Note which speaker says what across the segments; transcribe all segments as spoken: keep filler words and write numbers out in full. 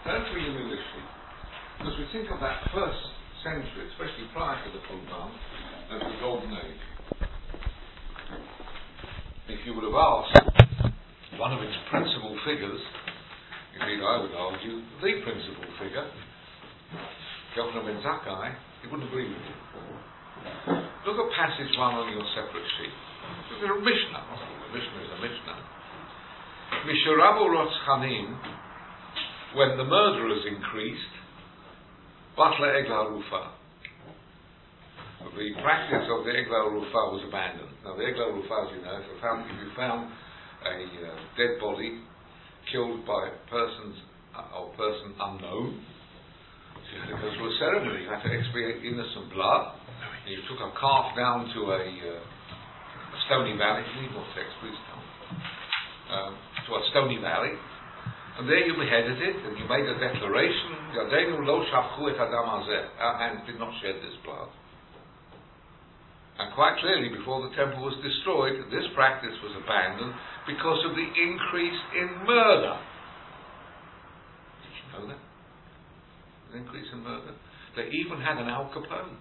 Speaker 1: Turn to your military. Because we think of that first century, especially prior to the Khulban, as the Golden Age. If you would have asked one of its principal figures, indeed I would argue, the principal figure, Yochanan ben Zakkai, he wouldn't agree with you. Look at passage one on your separate sheet. There's a Mishnah. A Mishnah is a Mishnah. Mishurabu Rotzchanim, when the murderers increased, Batla Egla Rufa. The practice of the Egla Rufa was abandoned. Now the Egla Rufa, as you know, if you found, if you found a uh, dead body killed by persons uh, or person unknown, so you had to go through a ceremony. You had to expiate innocent blood. And you took a calf down to a, uh, a stony valley. You need more text, please tell me. Um, to a stony valley. And there you beheaded it, and you made a declaration, Yadenu lo shafchu et adam hazeh. Our hands did not shed this blood. And quite clearly, before the temple was destroyed, this practice was abandoned because of the increase in murder. Did you know that? An increase in murder. They even had an Al Capone.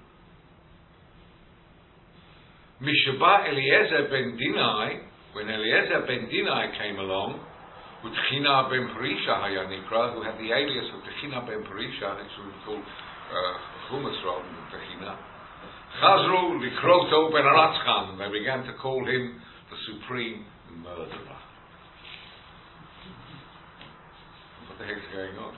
Speaker 1: Mishaba Eliezer ben Dinai, when Eliezer ben Dinai came along, with Techina ben Perisha Hayanikra, who had the alias of Techina ben Perisha, which we call Chumas rather than Techina. Chazru Likroto ben Aratzchan, they began to call him the supreme murderer. What the heck's going on?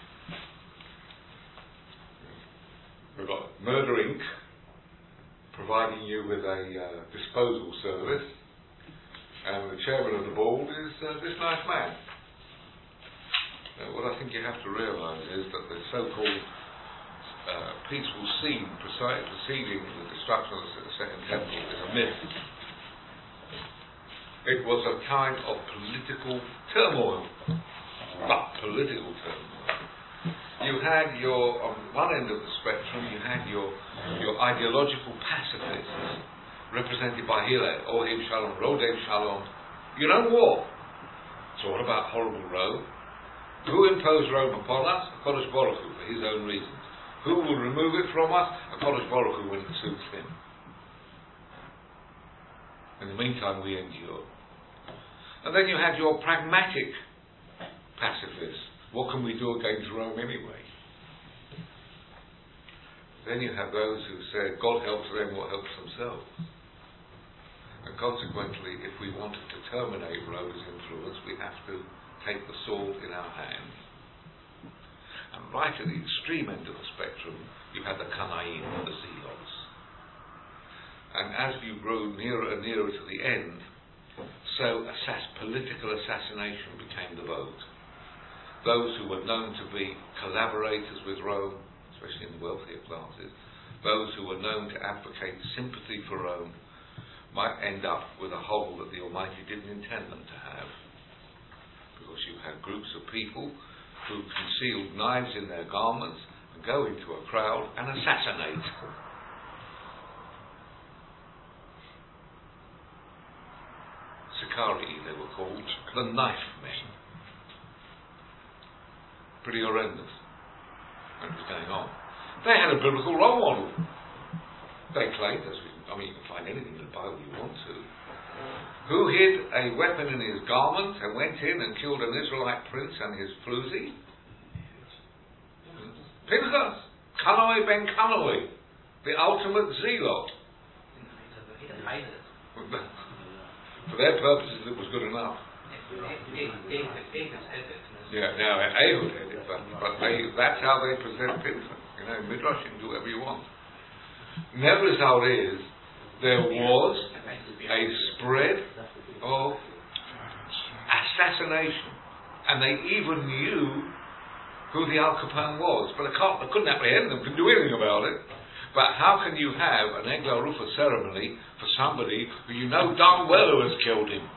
Speaker 1: We've got Murder Incorporated providing you with a uh, disposal service, and the chairman of the board is uh, this nice man. Uh, what I think you have to realise is that the so-called uh, peaceful scene preceding the destruction of the Second Temple is a myth. It was a kind of political turmoil, but political turmoil. You had your, on one end of the spectrum, you had your your ideological pacifists, represented by Hillel, Ohim Shalom, Rodem Shalom. You know war. It's all about horrible Rome. Who imposed Rome upon us? HaKadosh Baruch Hu, for his own reasons. Who will remove it from us? HaKadosh Baruch Hu, when it suits him. In the meantime, we endure. And then you had your pragmatic pacifists. What can we do against Rome anyway? Then you have those who say, God helps them, what helps themselves. And consequently, if we wanted to terminate Rome's influence, we have to take the sword in our hands. And right at the extreme end of the spectrum, you had the Kanaim, the Zealots. And as you grow nearer and nearer to the end, so assass- political assassination became the vogue. Those who were known to be collaborators with Rome, especially in the wealthier classes, those who were known to advocate sympathy for Rome, might end up with a hole that the Almighty didn't intend them to have. Because you had groups of people who concealed knives in their garments and go into a crowd and assassinate. Sicarii, they were called, the knife men. Pretty horrendous. What was going on? They had a biblical role model. They claimed, as we, I mean, you can find anything in the Bible you want to, who hid a weapon in his garment and went in and killed an Israelite prince and his floozy? Pinchas, Kanoi ben Kanoi, the ultimate zealot. For their purposes, it was good enough. Yeah, now Ehud had it, but, but they, that's how they present Pinchas. You know, Midrash, you can do whatever you want. Nevertheless, how it is, there was a spread of assassination, and they even knew who the Al Capone was, but they, can't, they couldn't apprehend them, couldn't do anything about it. But how can you have an Egla Rufa ceremony for somebody who you know darn well who has killed him?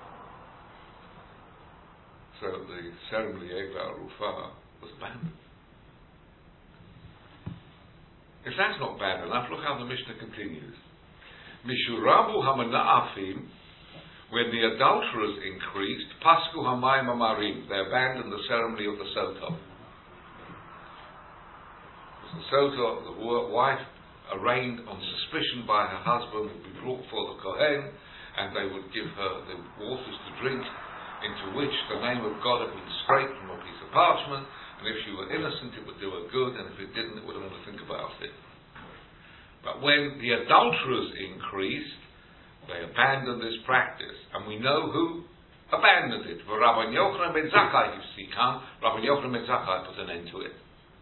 Speaker 1: So the ceremony Egla Rufa was abandoned. If that's not bad enough, look how the Mishnah continues. Mishurabu hamana'afim, when the adulterers increased, pasku hamayim amarim, they abandoned the ceremony of the Sotah. So the wife, arraigned on suspicion by her husband, would be brought before the Kohen, and they would give her the waters to drink, into which the name of God had been scraped from a piece of parchment, and if she were innocent it would do her good, and if it didn't it wouldn't want to think about it. But when the adulterers increased, they abandoned this practice, and we know who abandoned it. For Rabbi Yochanan ben Zakkai, you see, can Rabbi Yochanan ben Zakkai put an end to it.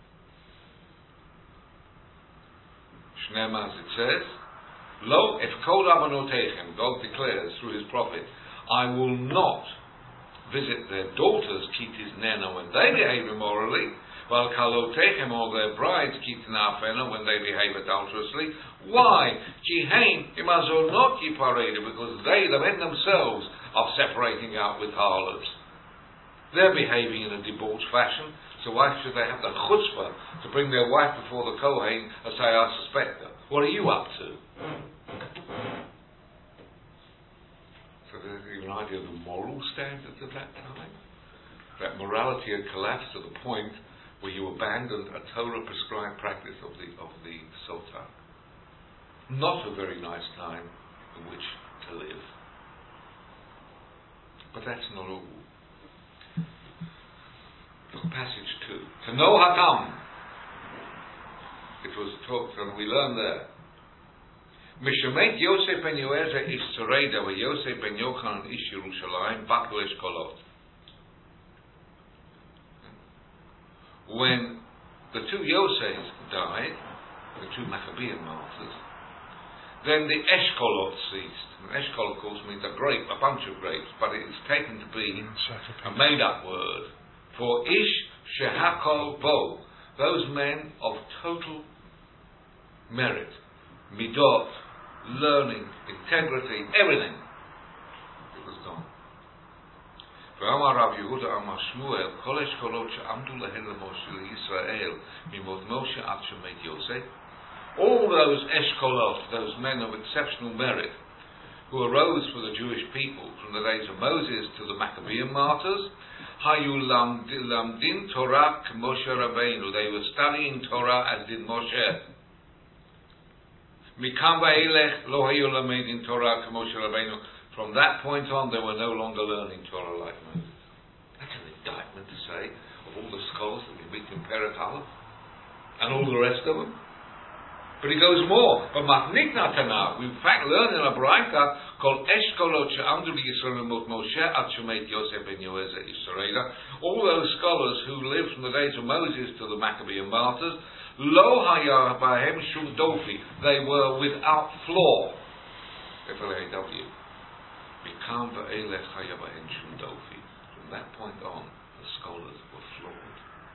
Speaker 1: Shneimah, as it says, Lo efkol rabbanotechem, God declares through his prophet, I will not visit their daughters, kitis nena, when they behave immorally, while kalotechem, or their brides, kitina afena, when they behave adulterously. Why? Kihein imazonot yipareda, because they, the men themselves, are separating out with harlots. They're behaving in a debauched fashion, so why should they have the chutzpah to bring their wife before the Kohen and say, I suspect her? What are you up to? So there's an idea of the moral standards of that time. That morality had collapsed to the point where you abandoned a Torah prescribed practice of the of the Sultan. Not a very nice time in which to live. But that's not all. Look, passage two. To know Hakam. It was talked, and we learn there. Mishemet Yosef ben Yoezer ish Tzoreda ve Yosef ben Yochanan ish Yerushalayim baklu eshkolot. When the two Yosefs died, the two Maccabean martyrs, then the eshkolot ceased. And eshkol, of course, means a grape, a bunch of grapes, but it is taken to be a made-up word for ish shehakol bo, those men of total merit, midot, learning, integrity, everything. It was gone. V'amar Rav Yehuda Amar Shmuel, kol eshkolot she'amdu lehen leMoshe leYisrael mimot Moshe ad shemet Yosef. All those eshkolot, those men of exceptional merit, who arose for the Jewish people from the days of Moses to the Maccabean martyrs, hayu lamdin Torah k'Moshe Rabbeinu. They were studying Torah as did Moshe. Mikam va'elech lo hayu lamdin Torah k'Moshe Rabbeinu. From that point on, they were no longer learning Torah like Moses. That's an indictment to say of all the scholars that we meet in Perek Aleph and all the rest of them. But he goes more. But matnikna tana, we in fact learn in a Braita called Eshkolot she'amdu liyisrael mot Moshe ad shemet Yosef ben Yoezer ish Tzoreda. All those scholars who lived from the days of Moses to the Maccabean martyrs, lo haya bahem shum dofi, they were without flaw. F L A W. Mikam va'elech haya bahem shum dofi. From that point on, the scholars were flawed.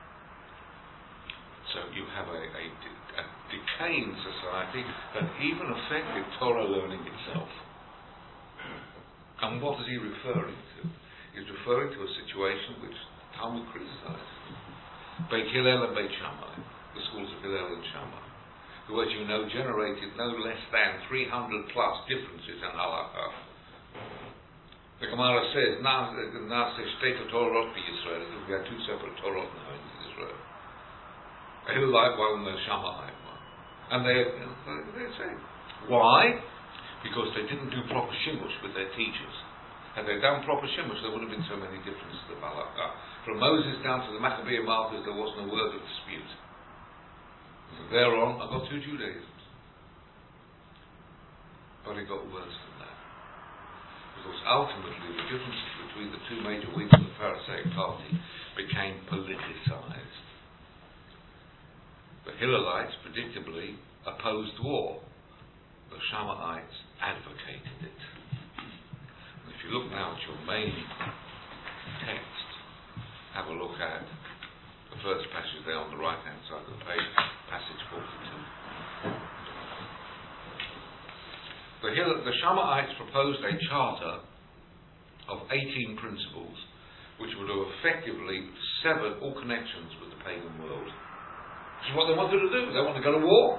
Speaker 1: So you have a, a, a decaying society that even affected Torah learning itself. And what is he referring to? He's referring to a situation which Talmud criticized. Beit Hillel and Beit Shammai, the schools of Hillel and Shammai, who, as you know, generated no less than three hundred plus differences in halakha. The Gemara says, "Na'aseh shtei Torot b'Yisrael." We had two separate Torot now in Israel. A Hillelite one and a Shammai one. And they, they say, why? Because they didn't do proper shimush with their teachers. Had they done proper shimush, there wouldn't have been so many differences of halakha. From Moses down to the Maccabean martyrs, there wasn't a word of dispute. From there on, I got two Judaisms. But it got worse than that. Because ultimately, the differences between the two major wings of the Pharisaic party became politicized. The Hillelites, predictably, opposed war. The Shammaites advocated it. And if you look now at your main text, have a look at the first passage there on the right-hand side of the page, passage forty-two. The, Hill, the Shammaites proposed a charter of eighteen principles which would have effectively severed all connections with the pagan world. Which is what they wanted to do. They want to go to war.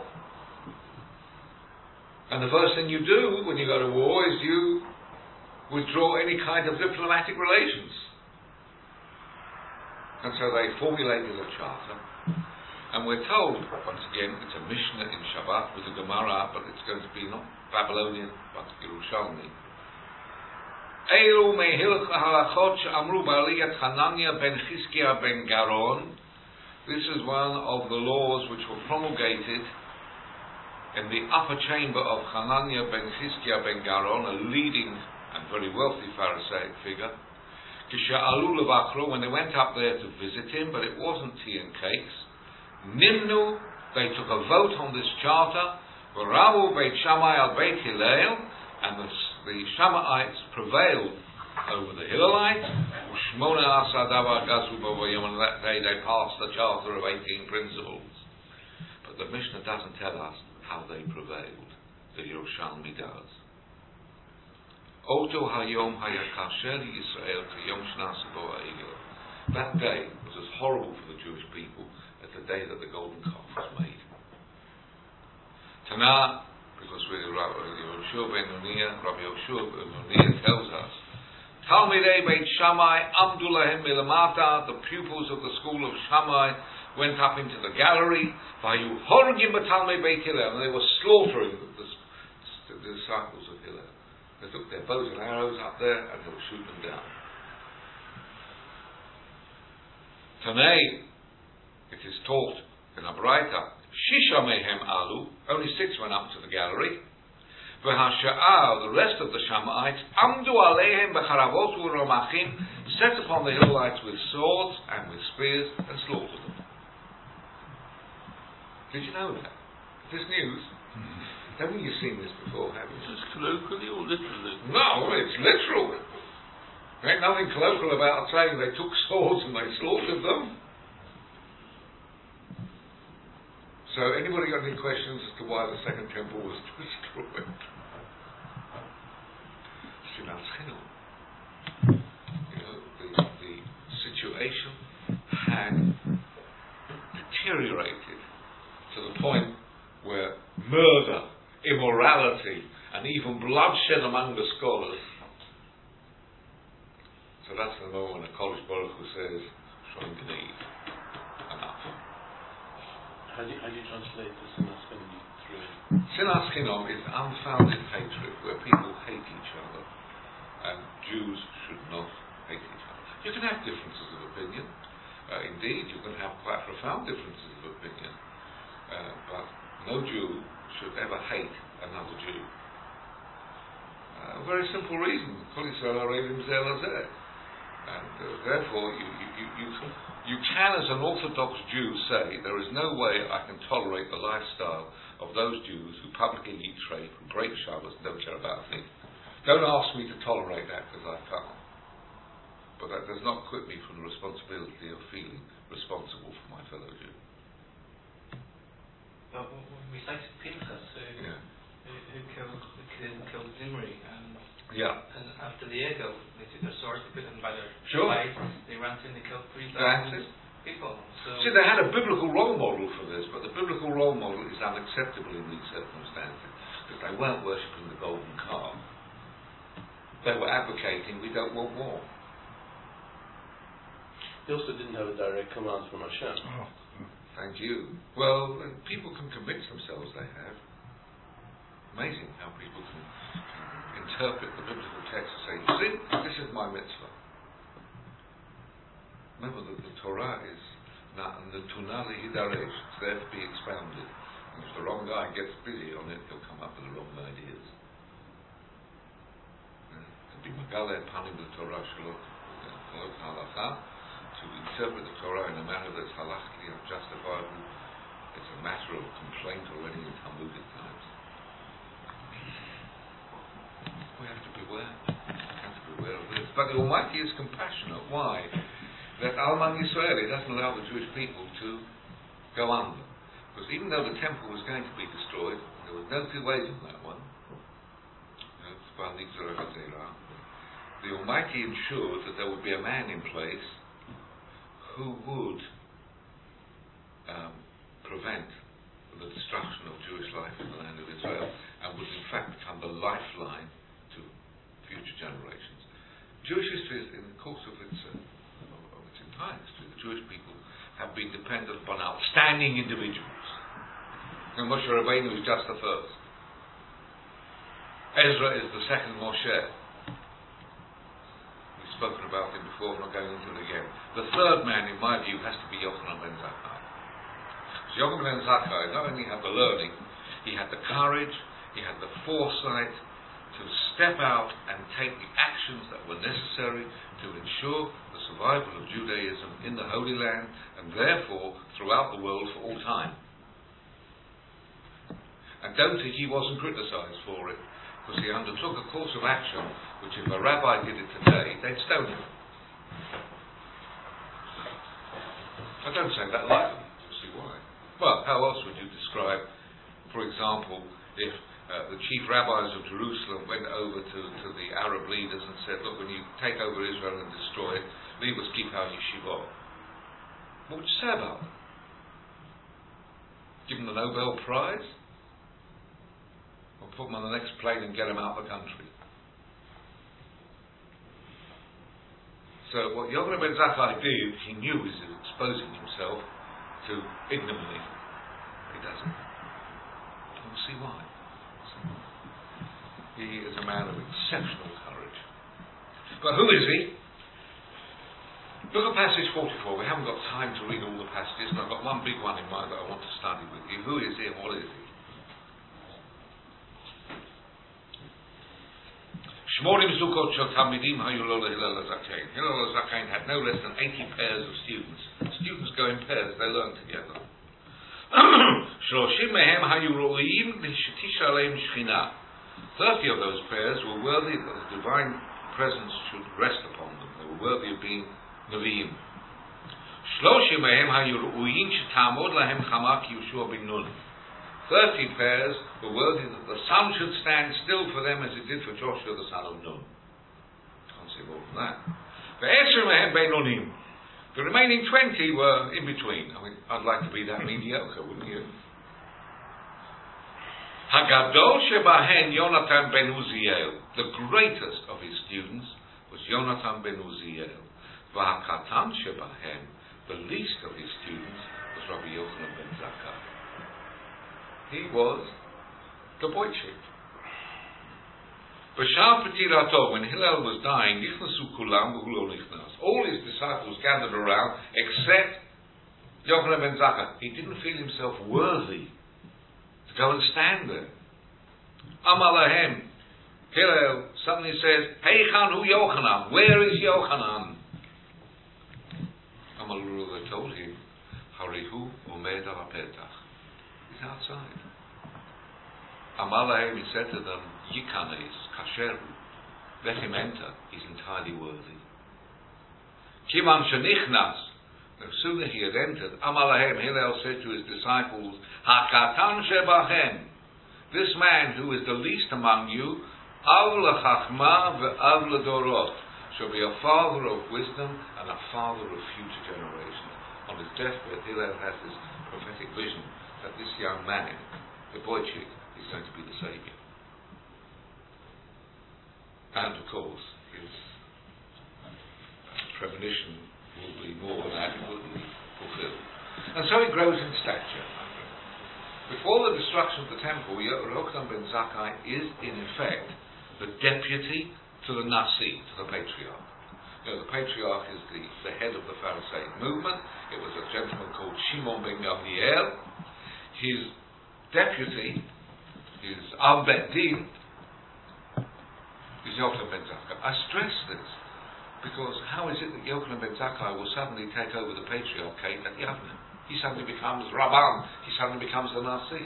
Speaker 1: And the first thing you do when you go to war is you withdraw any kind of diplomatic relations. And so they formulated a charter And we're told, once again, it's a Mishnah in Shabbat with a Gemara, but it's going to be not Babylonian, but Yerushalmi. Eilu mehilch halachot she'amru ba'aliyat Hanania ben Chizkiah ben Garon. This is one of the laws which were promulgated in the upper chamber of Hanania ben Chizkiah ben Garon, a leading and very wealthy Pharisaic figure. Kisha'alu levachro, when they went up there to visit him, but it wasn't tea and cakes. Nimnu, they took a vote on this charter. V'ravu beit Shammai al beit Hillel, and the, the Shammaites prevailed over the Hillelites. U'shmona asar davar gazu b'vayom, and that day they passed the charter of eighteen principles. But the Mishnah doesn't tell us how they prevailed. The Yerushalmi does. Oto hayom hayakasher Yisrael k'yom shnasa bo ha'egel. That day was as horrible for the Jewish people as the day that the golden calf was made. Tana, because Rabbi Yoshua ben Nuniah, Rabbi Yoshua ben Nuniah tells us, Talmidei Beit Shammai amdu lahem milamata, the pupils of the school of Shammai went up into the gallery, vayu horgim b'talmei Beit Hillel, and they were slaughtering the, the, the disciples of Hillel. They took their bows and arrows up there and they were shooting them down. Tanei, it is taught in a Braita, Shisha mehem alu, only six went up to the gallery. V'hasha'ah, the rest of the Shammaites, amdu aleihem b'charavot u'romachim, set upon the Hillelites with swords and with spears and slaughtered them. Did you know that? Is this news? Haven't you seen this before, have you?
Speaker 2: Is this colloquially or literally?
Speaker 1: No, it's literal. There ain't nothing colloquial about saying they took swords and they slaughtered them. So, anybody got any questions as to why the second temple was destroyed? Sinas Chinam. You know, the, the situation had deteriorated to the point where murder, immorality, and even bloodshed among the scholars. So that's the moment when a Kodesh Baruch Hu says, Shoin Gneid, enough.
Speaker 2: How do you, how do you translate the Sinas Chinam through?
Speaker 1: Sinas Chinam is unfounded hatred, where people hate each other, and Jews should not hate each other. You can have differences of opinion. Uh, indeed, you can have quite profound differences of opinion. Uh, but no Jew should ever hate another Jew. Uh, a very simple reason. And uh, therefore, you, you, you, you, you can, as an Orthodox Jew, say, there is no way I can tolerate the lifestyle of those Jews who publicly eat treif and break Shabbos and don't care about me. Don't ask me to tolerate that, because I can't. But that does not quit me from the responsibility of feeling responsible for my fellow Jew.
Speaker 3: But when we cited Pinchas, who,
Speaker 1: yeah.
Speaker 3: who, who killed, who killed Zimri, and,
Speaker 1: yeah.
Speaker 3: and after the Egel, they took their swords, they put them by their
Speaker 1: sure.
Speaker 3: sides, they ran through and they killed three thousand people. So
Speaker 1: See, they had a biblical role model for this, but the biblical role model is unacceptable in these circumstances, because they weren't worshipping the golden calf. They were advocating, we don't want war.
Speaker 2: They also didn't have a direct command from Hashem.
Speaker 1: Oh. Thank you. Well, people can convince themselves they have. Amazing how people can, can interpret the biblical text and say, you see, this is my mitzvah. Remember that the Torah is Netuna lehidaresh, it's there to be expounded. And if the wrong guy gets busy on it, he'll come up with the wrong ideas. To be Megale Panim the Torah Shalot Halacha, to interpret the Torah in a manner that's halachically unjustifiable, it's a matter of complaint already in Talmudic times. We have to beware. We have to beware of this. But the Almighty is compassionate. Why? That Alman Yisrael doesn't allow the Jewish people to go under. Because even though the temple was going to be destroyed, there was no two ways on that one. The Almighty ensured that there would be a man in place who would um, prevent the destruction of Jewish life in the land of Israel, and would in fact become the lifeline to future generations. Jewish history, is, in the course of its, uh, of its entire history, the Jewish people have been dependent upon outstanding individuals. And Moshe Rabbeinu is just the first. Ezra is the second Moshe. We've spoken about him before, I'm not going into it again. The third man, in my view, has to be Yochanan ben Zakkai. So Yochanan ben Zakkai not only had the learning, he had the courage, he had the foresight to step out and take the actions that were necessary to ensure the survival of Judaism in the Holy Land and therefore throughout the world for all time. And don't think he wasn't criticised for it, because he undertook a course of action which if a rabbi did it today, they'd stone him. I don't say that lightly, you'll see why. Well, how else would you describe, for example, if uh, the chief rabbis of Jerusalem went over to, to the Arab leaders and said, look, when you take over Israel and destroy it, leave us keep our yeshivot. What would you say about them? Give them the Nobel Prize? Or put them on the next plane and get them out of the country? So what Yochanan ben Zakkai did, he knew he was exposing himself to ignominy. He doesn't. We'll see why. He is a man of exceptional courage. But who is he? Look at passage forty-four. We haven't got time to read all the passages, and I've got one big one in mind that I want to study with you. Who is he and what is he? Shmorim Zukot Shel Talmidim Hayu Lo Hillel HaZakain. Hillel HaZakain had no less than eighty pairs of students. Students go in pairs, they learn together. Shloshim Mehem Hayu Ro'im L'Shetisha Aleim Shechina. Thirty of those pairs were worthy that the divine presence should rest upon them. They were worthy of being Nevi'im. Shloshim Mehem Hayu Ro'im Shetamod Lahem Chama Ki Yeshua bin Nun. Thirty pairs were worthy that the sun should stand still for them as it did for Joshua the son of Nun. Can't say more than that. The remaining twenty were in between. I mean, I'd like to be that mediocre, wouldn't you? Hagadol shebahen Yonatan ben Uziel. The greatest of his students was Yonatan ben Uziel. V'hakatan shebahen. The least of his students was Rabbi Yochanan ben Zakkai. He was the boy chief. B'shar petirato, when Hillel was dying, nichnasu kulam v'hu lo nichnas. All his disciples gathered around, except Yochanan ben Zakkai. He didn't feel himself worthy to go and stand there. Amar lahem. Hillel suddenly says, Heichan hu Yochanan. Where is Yochanan? Amar lu, they told him, Harihu umed al petach. He's outside. Amar lahem, he said to them, Yikanes, kasheru, let him enter, he's entirely worthy. Kiman shenichnas, no sooner he had entered, Amar lahem, Hillel said to his disciples, Hakatan shebachem, this man who is the least among you, av lechachma ve'av ledorot, shall be a father of wisdom and a father of future generations. On his deathbed, Hillel has this prophetic vision that this young man, the boy chick, is going to be the Saviour. And of course, his premonition will be more than adequately fulfilled. And so he grows in stature. Before the destruction of the temple, Yochanan ben Zakkai is in effect the deputy to the Nasi, to the patriarch. You know, the patriarch is the, the head of the Pharisaic movement. It was a gentleman called Shimon ben Gamliel. His deputy, his Av Bet Din, is Yochanan ben Zakkai. I stress this because how is it that Yochanan ben Zakkai will suddenly take over the patriarchate at Yavne? He suddenly becomes Rabban, he suddenly becomes the Nasi.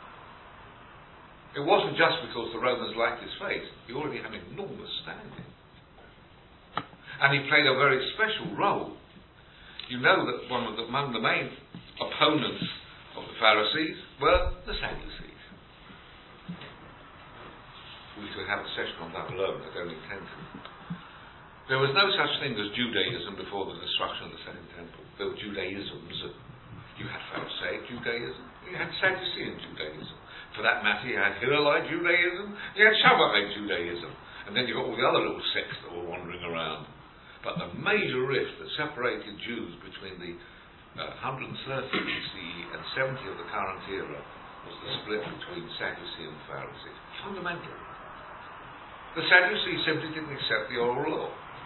Speaker 1: It wasn't just because the Romans liked his face, he already had an enormous standing. And he played a very special role. You know that one of the, among the main opponents of the Pharisees were the Sadducees. We could have a session on that alone, I don't intend to. There was no such thing as Judaism before the destruction of the Second Temple. There were Judaisms. You had Pharisaic Judaism, you had Sadducean Judaism. For that matter, you had Hillelite Judaism, you had Shabbatite Judaism, and then you got all the other little sects that were wandering around. But the major rift that separated Jews between the uh, one hundred thirty B C E and seventy of the current era was the split between Sadducee and Pharisee. Fundamental. The Sadducees simply didn't accept the oral law.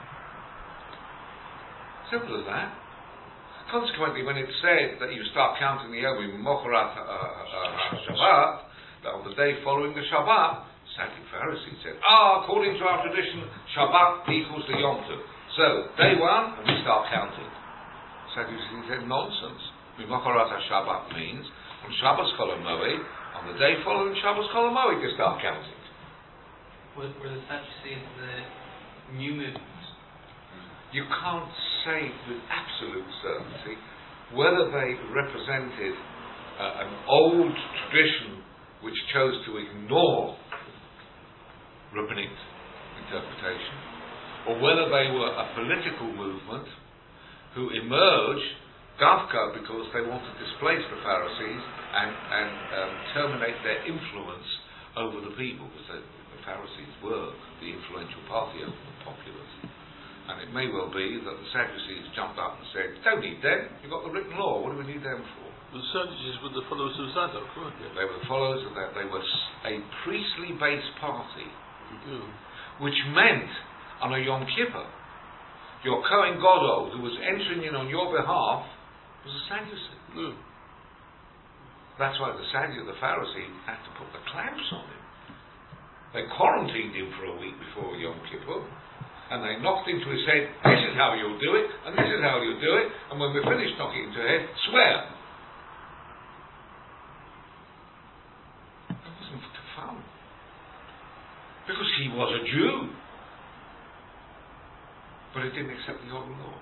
Speaker 1: Simple as that. Consequently, when it said that you start counting the Yom Mocharat Shabbat, that on the day following the Shabbat, sadly Pharisees said, ah, according to our tradition, Shabbat equals the Yom Tov. So, day one, and we start counting. Sadducees said, nonsense. Mocharat Shabbat means, on Shabbos Kol HaMoed, on the day following Shabbos Kol HaMoed, you start counting.
Speaker 3: Were, were the Sadducees the new movement?
Speaker 1: You can't say with absolute certainty whether they represented uh, an old tradition which chose to ignore rabbinic interpretation, or whether they were a political movement who emerged Davka because they wanted to displace the Pharisees and, and um, terminate their influence over the people, because the, the Pharisees were the influential party over the populace. And it may well be that the Sadducees jumped up and said, don't need them, you've got the written law, what do we need them for?
Speaker 2: The Sadducees were the followers of Zadok, weren't they?
Speaker 1: They were the followers of that. They were a priestly-based party,
Speaker 2: Yeah.
Speaker 1: which meant, on a Yom Kippur, your Kohen Gadol, who was entering in on your behalf, was a Sadducee.
Speaker 2: Yeah.
Speaker 1: That's why the Sadducee, the Pharisee, had to put the clamps on him. They quarantined him for a week before Yom Kippur, and they knocked into his head, this is how you'll do it, and this is how you'll do it, and when we're finished knocking into his head, swear. It wasn't for fun. Because he was a Jew. But he didn't accept the old law.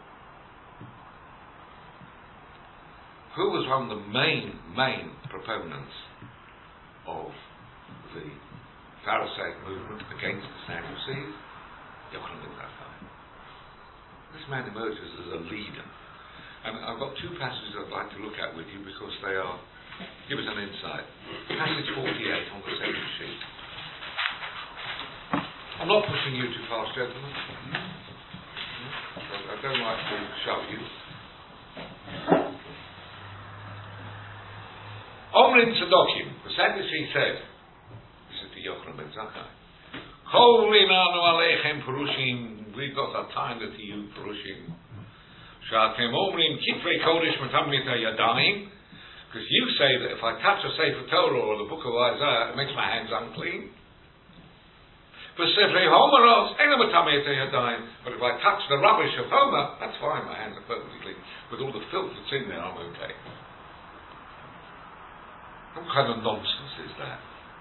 Speaker 1: Who was one of the main, main proponents of the Pharisaic movement against the Sadducees? Yochanan ben Zakkai. This man emerges as a leader. And I've got two passages I'd like to look at with you because they are, give us an insight. Passage forty-eight on the same sheet. I'm not pushing you too fast, gentlemen. I don't like to shove you. Omrim Tzedokim, the Sadducee said, this is to Yochanan ben Zakkai, we've got a time to you, Perushim. Shatem Omrim Kitvei Kodesh Matamit Yadayim, because you say that if I touch a Sefer Torah or the book of Isaiah, it makes my hands unclean. But if I touch the rubbish of Homer, that's fine, my hands are perfectly clean. With all the filth that's in there, I'm okay. What kind of nonsense is that?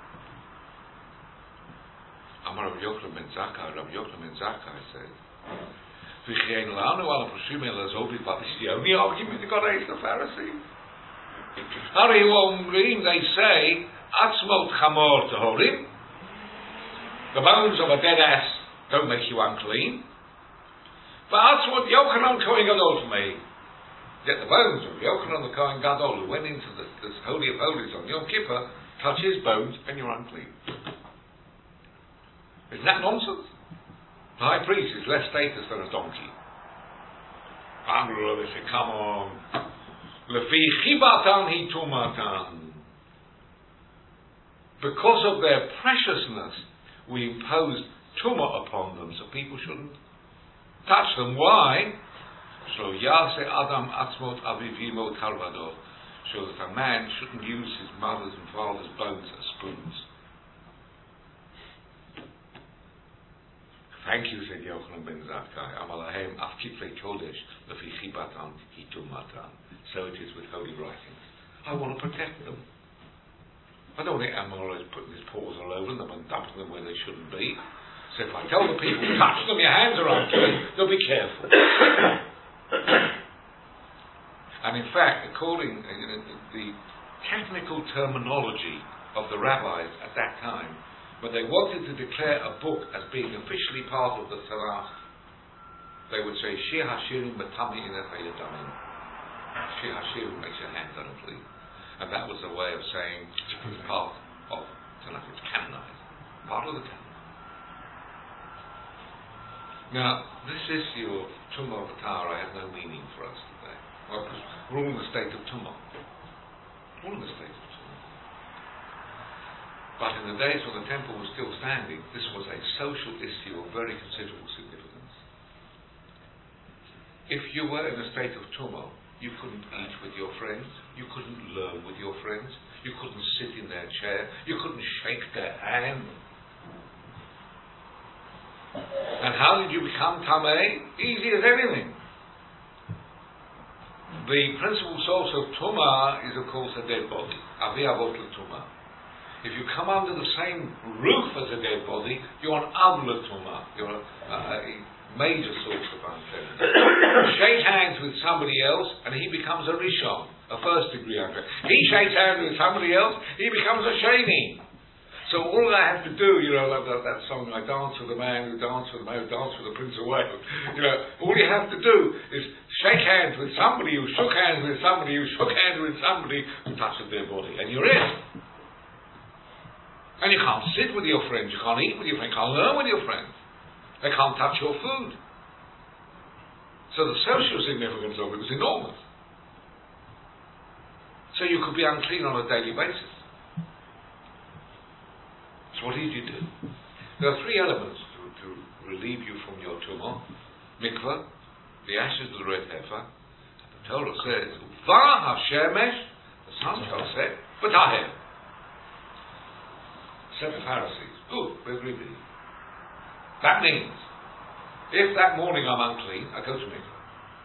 Speaker 1: Amar Rav Yochanan ben Zakkai, Rav Yochanan ben Zakkai said, this is the only argument you got against the Pharisee. They say, Atzmot Chamor Tehorim, the bones of a dead ass don't make you unclean. But Atzmot Yochanan Kohen Gadol me. Yet the bones of Yochanan the Kohen Gadol, who went into the, this Holy of Holies on Yom Kippur, touch his bones and you're unclean. Isn't that nonsense? The high priest is less status than a donkey. They say, come on. Lefi chibatan hi tumatan. Because of their preciousness, we impose tumah upon them, so people shouldn't touch them. Why? So yase adam atzmot avivimo kalvado. So that a man shouldn't use his mother's and father's bones as spoons. Thank you, said Yochanan ben Zakkai. Amalahem af kitvei kodesh lefi chibatan hi tumatan. So it is with holy writings. I want to protect them. I don't want Amalek putting his paws all over them and dumping them where they shouldn't be. So if I tell the people, touch them, your hands are unclean, they'll be careful. And in fact, according to uh, the technical terminology of the rabbis at that time, when they wanted to declare a book as being officially part of the Tanakh, they would say, Shir Hashirim Matami Ineth Hayadamim. Shir Hashirim makes your hands unclean. And that was a way of saying it's part of Tanakh, it's canonized. Part of the canon. Now, this issue of Tumah V'Tara has no meaning for us today. Well, because we're all in a state of tumult. All in a state of tumult. But in the days when the temple was still standing, this was a social issue of very considerable significance. If you were in a state of tumult, you couldn't eat with your friends, you couldn't learn with your friends, you couldn't sit in their chair, you couldn't shake their hand. And how did you become Tameh? Easy as anything. The principal source of Tumah is, of course, a dead body. Avi Avot Tumah. If you come under the same roof as a dead body, you're an Avla Tumah. You're a, a, a major source of uncleanness. Shake hands with somebody else, and he becomes a Rishon, a first degree uncleanness. He shakes hands with somebody else, he becomes a Sheni. So all I have to do, you know, like that, that song, I dance with the man who danced with the man who danced with the Prince of Wales. You know, all you have to do is shake hands with somebody who shook hands with somebody who shook hands with somebody who touched their body, and you're in. And you can't sit with your friends, you can't eat with your friends, you can't learn with your friends. They can't touch your food. So the social significance of it was enormous. So you could be unclean on a daily basis. So what did you do? There are three elements to, to relieve you from your tumah. Mikvah, the ashes of the red heifer. The Torah says, Va ha-shemesh, the sun shall set, v'taher. Said the Pharisees, good, we agree with you. That means, if that morning I'm unclean, I go to mikvah.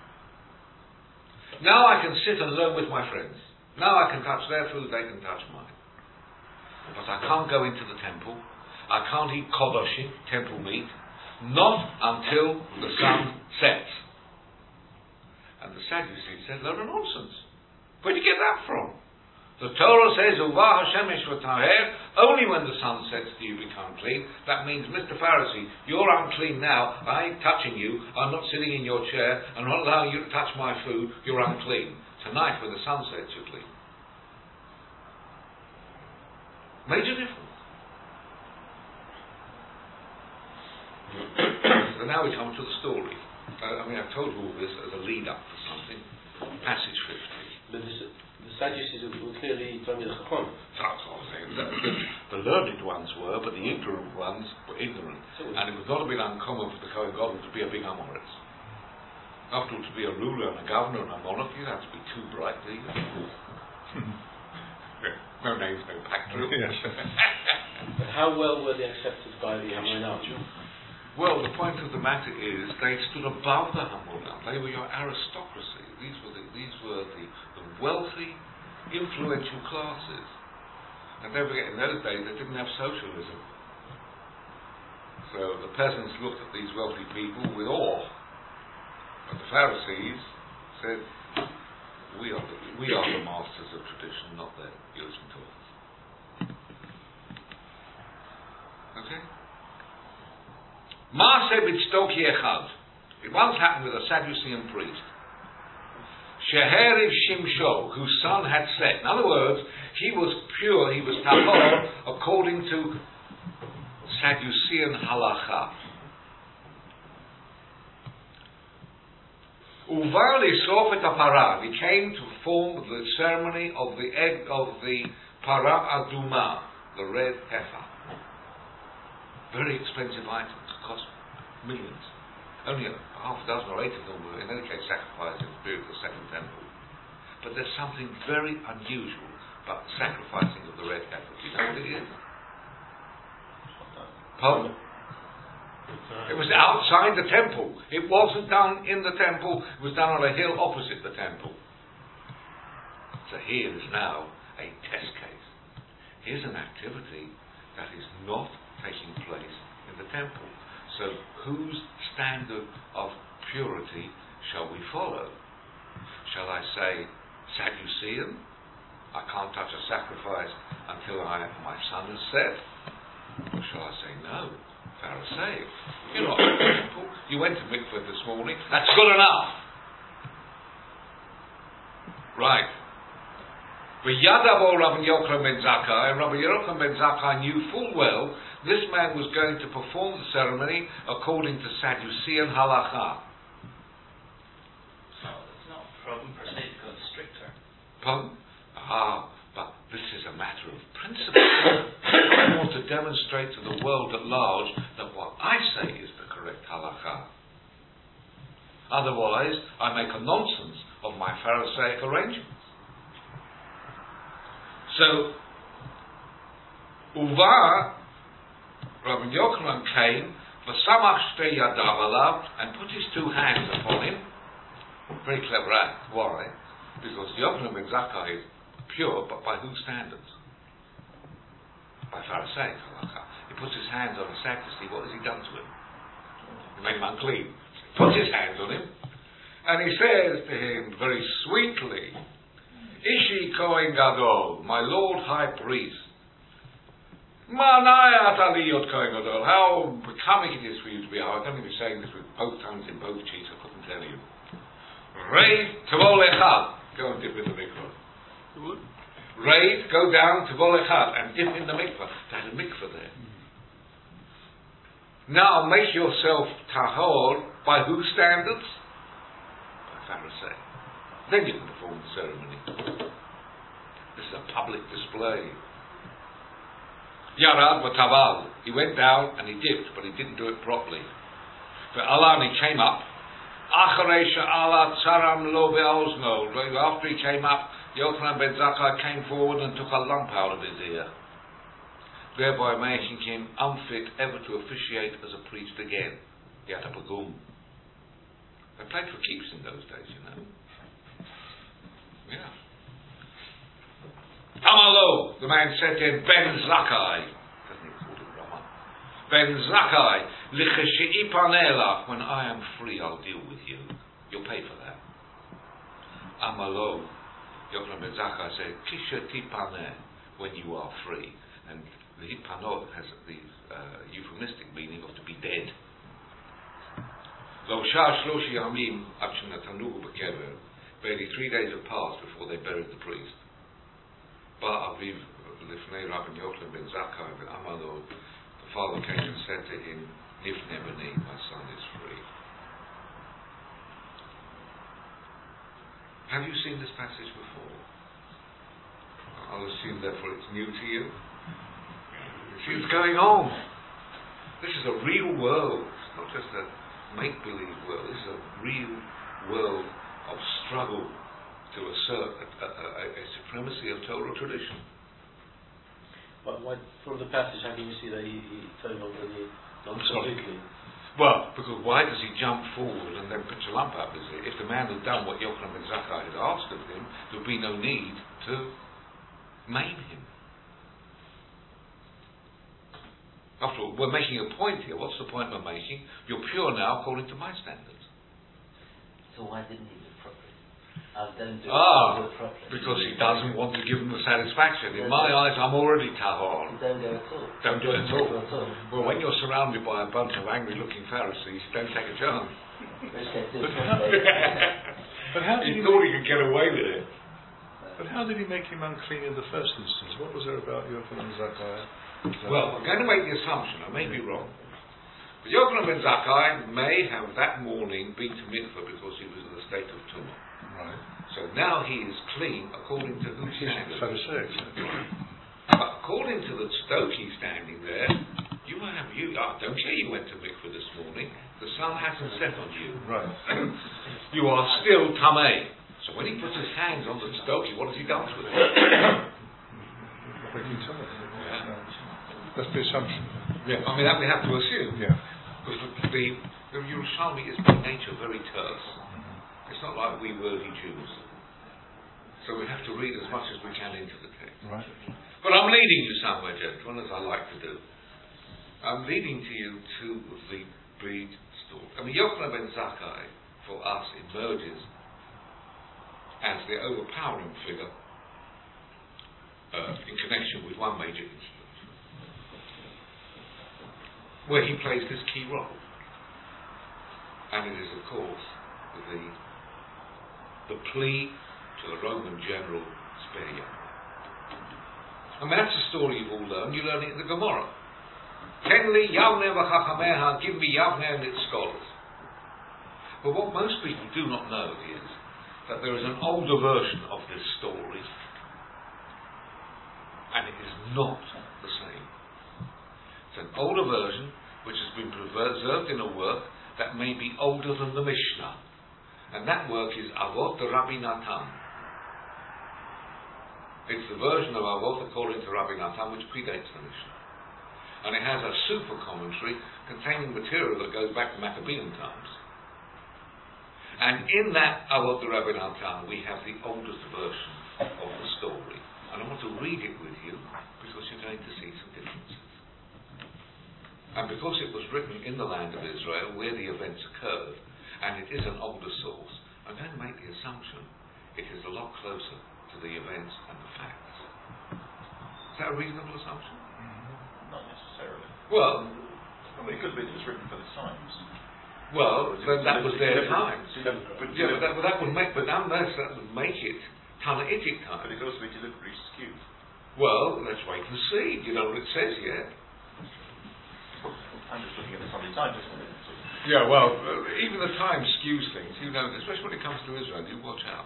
Speaker 1: Now I can sit and learn with my friends. Now I can touch their food, they can touch mine. But I can't go into the temple. I can't eat kodoshim, temple meat, not until the sun sets. And the Sadducees said, load of nonsense. Where do you get that from? The Torah says, Uvah Hashemesh v'taher, only when the sun sets do you become clean. That means, Mister Pharisee, you're unclean now, I ain't touching you, I'm not sitting in your chair, I'm not allowing you to touch my food, you're unclean. Tonight, when the sun sets, you're clean. Major difference. So now we come to the story. Uh, I mean, I've told you all this as a lead-up to something. Passage fifty.
Speaker 2: But this, the Sadducees were clearly Talmid Chacham.
Speaker 1: That's what I'm saying. The, the, the learned ones were, but the ignorant ones were ignorant. So and it would not have been uncommon for the Kohen Gadol to be a big Amoritz. After all, to be a ruler and a governor and a monarch, you have to be too bright, do you? No names, no pact drill. Yes.
Speaker 2: But how well were they accepted by the Hamonam?
Speaker 1: Well, the point of the matter is they stood above the Hamonam. They were your aristocracy. These were the, these were the, the wealthy, influential classes. And don't forget, in those days they didn't have socialism. So the peasants looked at these wealthy people with awe. But the Pharisees said, We are, the, we are the masters of tradition, not their Jews and Torahs. Okay? Maaseh b'tzdoki echad. It once happened with a Sadducean priest. Sheheriv Shimsho, whose sun had set. In other words, he was pure, he was tahor, according to Sadducean halacha. Uvar lisof et hapara. He came to perform the ceremony of the egg of the para aduma, the red heifer. Very expensive items, cost millions. Only a half a dozen or eight of them were, in any case, sacrificed in the period of the Second Temple. But there's something very unusual about the sacrificing of the red heifer. Do you know what it is? Pardon? It was outside the temple. It wasn't done in the temple. It was done on a hill opposite the temple. So here is now a test case. Here's an activity that is not taking place in the temple. So whose standard of purity shall we follow? Shall I say Sadducean? I can't touch a sacrifice until I, my sun is set. Or shall I say no? Pharisee. You're not in the temple. You went to mikveh this morning. That's good enough. Right. V'yadavo Rabbi Yochanan ben Zakkai. Rabbi Yochanan ben Zakkai knew full well this man was going to perform the ceremony according to Sadducean halacha.
Speaker 3: So it's not a problem per se
Speaker 1: Pardon? Ah, but this is a matter of principle. I want to demonstrate to the world at large that what I say is the correct halakha. Otherwise, I make a nonsense of my Pharisaic arrangements. So, Uva, Rabbi Yochanan came, v'samach shtei yadav alav, and put his two hands upon him. Very clever act. Why? Because Yochanan ben Zakkai is pure, but by whose standards? By Pharisaic halakha. He puts his hands on a sack to see what has he done to him. He made him unclean. He puts his hands on him, and he says to him very sweetly, Ishi Kohen Gadol, my Lord High Priest, Manayat Aliyot Kohen Gadol, how becoming it is for you to be. I don't even saying this with both tongues in both cheeks, I couldn't tell you. Raid Tavol Echad, go and dip in the mikvah. Raid, go down to Tavol Echad and dip in the mikvah. There's a mikvah there. Now make yourself tahor by whose standards? By Pharisee. Then you can perform the ceremony. This is a public display. Yarad v'taval. He went down and he dipped, but he didn't do it properly. For Allah, and he came up. Acharei she'ala tzaram lo be'ozno. After he came up, Yochanan ben Zakkai came forward and took a lump out of his ear, thereby making him unfit ever to officiate as a priest again. He had a pagum. They played for keeps in those days, you know. Yeah. Amalo, the man said to him, Ben Zakkai, doesn't he call him Rama? Ben Zakkai, licheshi'i panelach, when I am free, I'll deal with you. You'll pay for that. Amalo, Yochanan ben Zakkai said, Kishati paneh, when you are free. And the hipanot has the uh, euphemistic meaning of to be dead. Lo shah shloshi yamim abshinatanuhu b'kever. Barely three days have passed before they buried the priest. Ba aviv lifnei Rabbi Yochanan ben Zakkai ben Amalo, the father came and said to him, Nifne b'ni, my son is free. Have you seen this passage before? I'll assume therefore it's new to you. See what's going on. This is a real world. It's not just a make-believe world. This is a real world of struggle to assert a, a, a, a supremacy of Torah tradition.
Speaker 2: But what, from the passage, how can you see that he, he turned over the non completely?
Speaker 1: Well, because why does he jump forward and then put a lump up his ear? If the man had done what Yochanan ben Zakkai had asked of him, there would be no need to maim him. After all, we're making a point here. What's the point we're making? You're pure now according to my standards.
Speaker 4: So why didn't he do it properly? I've done do
Speaker 1: ah,
Speaker 4: it properly.
Speaker 1: Because he doesn't want to give them the satisfaction. In my eyes, I'm already tahor.
Speaker 4: Don't do it at all.
Speaker 1: Don't do it at all.
Speaker 4: Don't do it at all.
Speaker 1: Well, when you're surrounded by a bunch of angry-looking Pharisees, don't take a chance.
Speaker 5: But how did
Speaker 1: he
Speaker 5: he
Speaker 1: thought
Speaker 5: make,
Speaker 1: he could get away with it.
Speaker 5: But how did he make him unclean in the first instance? What was there about Yochanan ben Zakkai?
Speaker 1: Well, I'm going to make the assumption, I may be wrong, but Yochanan ben Zakkai may have that morning been to mikveh because he was in a state of tumah.
Speaker 5: Right.
Speaker 1: So now he is clean according to whose standards?
Speaker 5: Pharisaic.
Speaker 1: But according to the stokie standing there, you have you. Oh, don't care you went to mikveh this morning. The sun hasn't set on you.
Speaker 5: Right.
Speaker 1: You are still tameh. So when he puts his hands on the stokie, what has he done to it?
Speaker 5: Breaking tumah.
Speaker 1: Yeah.
Speaker 5: That's the assumption.
Speaker 1: Yeah, I mean that we have to assume.
Speaker 5: Yeah.
Speaker 1: Because the, the, the Yerushalmi is by nature very terse. Mm-hmm. It's not like we worldly Jews. So we have to read as much as we can into the text.
Speaker 5: Right.
Speaker 1: But I'm leading you somewhere, gentlemen, as I like to do. I'm leading to you to the breed story. I mean, Yochanan ben Zakkai, for us, emerges as the overpowering figure uh, in connection with one major incident, where he plays this key role. And it is, of course, the the plea to the Roman general, spare Yavne. I mean, that's a story you've all learned. You learn it in the Gemara. Ten li Yavne v'chachameha, give me Yavne and its scholars. But what most people do not know is that there is an older version of this story, not the same. It's an older version which has been preserved in a work that may be older than the Mishnah. And that work is Avot the Rabbi Natan. It's the version of Avot according to Rabbi Natan which predates the Mishnah. And it has a super commentary containing material that goes back to Maccabean times. And in that Avot the Rabbi Natan we have the oldest version of the story. And I want to read it with you because you're going to see some differences. And because it was written in the land of Israel where the events occurred, and it is an older source, I'm going to make the assumption it is a lot closer to the events and the facts. Is that a reasonable assumption?
Speaker 6: Not necessarily.
Speaker 1: Well,
Speaker 6: I mean, it could be that it was written for the times.
Speaker 1: well, then that was their times.
Speaker 6: But,
Speaker 1: Yeah, but that, but that would make, but nonetheless that would make it Tannaitic
Speaker 6: but
Speaker 1: time.
Speaker 6: it could also be deliberately skewed.
Speaker 1: Well, let's wait and see. You know what it says yet.
Speaker 6: I'm just looking at the Sunday Times. Isn't it? So,
Speaker 1: Yeah, well, uh, even the time skews things. You know, especially when it comes to Israel. You watch out.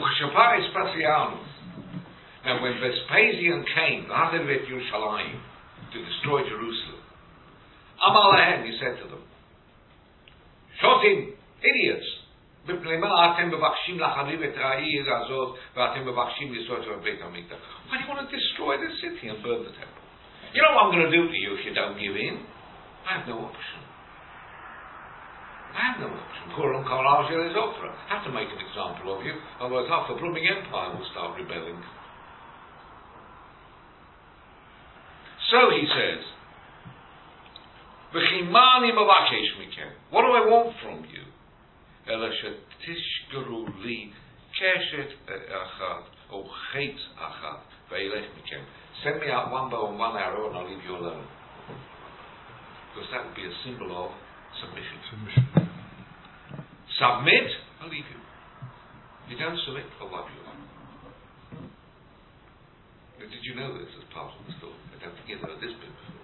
Speaker 1: Now, when Vespasian came, Lahadevet Yerushalayim, to destroy Jerusalem, Amar lahem, he said to them, Shotim, idiots! Why do you want to destroy the city and burn the temple? You know what I'm going to do to you if you don't give in? I have no option. I have no option. Purim Karaj Elizoptra. I have to make an example of you, otherwise half the blooming empire will start rebelling. So he says, V'chimani mavakesh mikem. What do I want from you? Ela shetishgeru li keshet achat or chet achat ve'elech mikem. Send me out one bow and one arrow and I'll leave you alone. Because that would be a symbol of submission.
Speaker 5: Submission.
Speaker 1: Submit, I'll leave you. If you don't submit, I'll wipe you out. Now, did you know this as part of the story? I don't think you heard this bit before.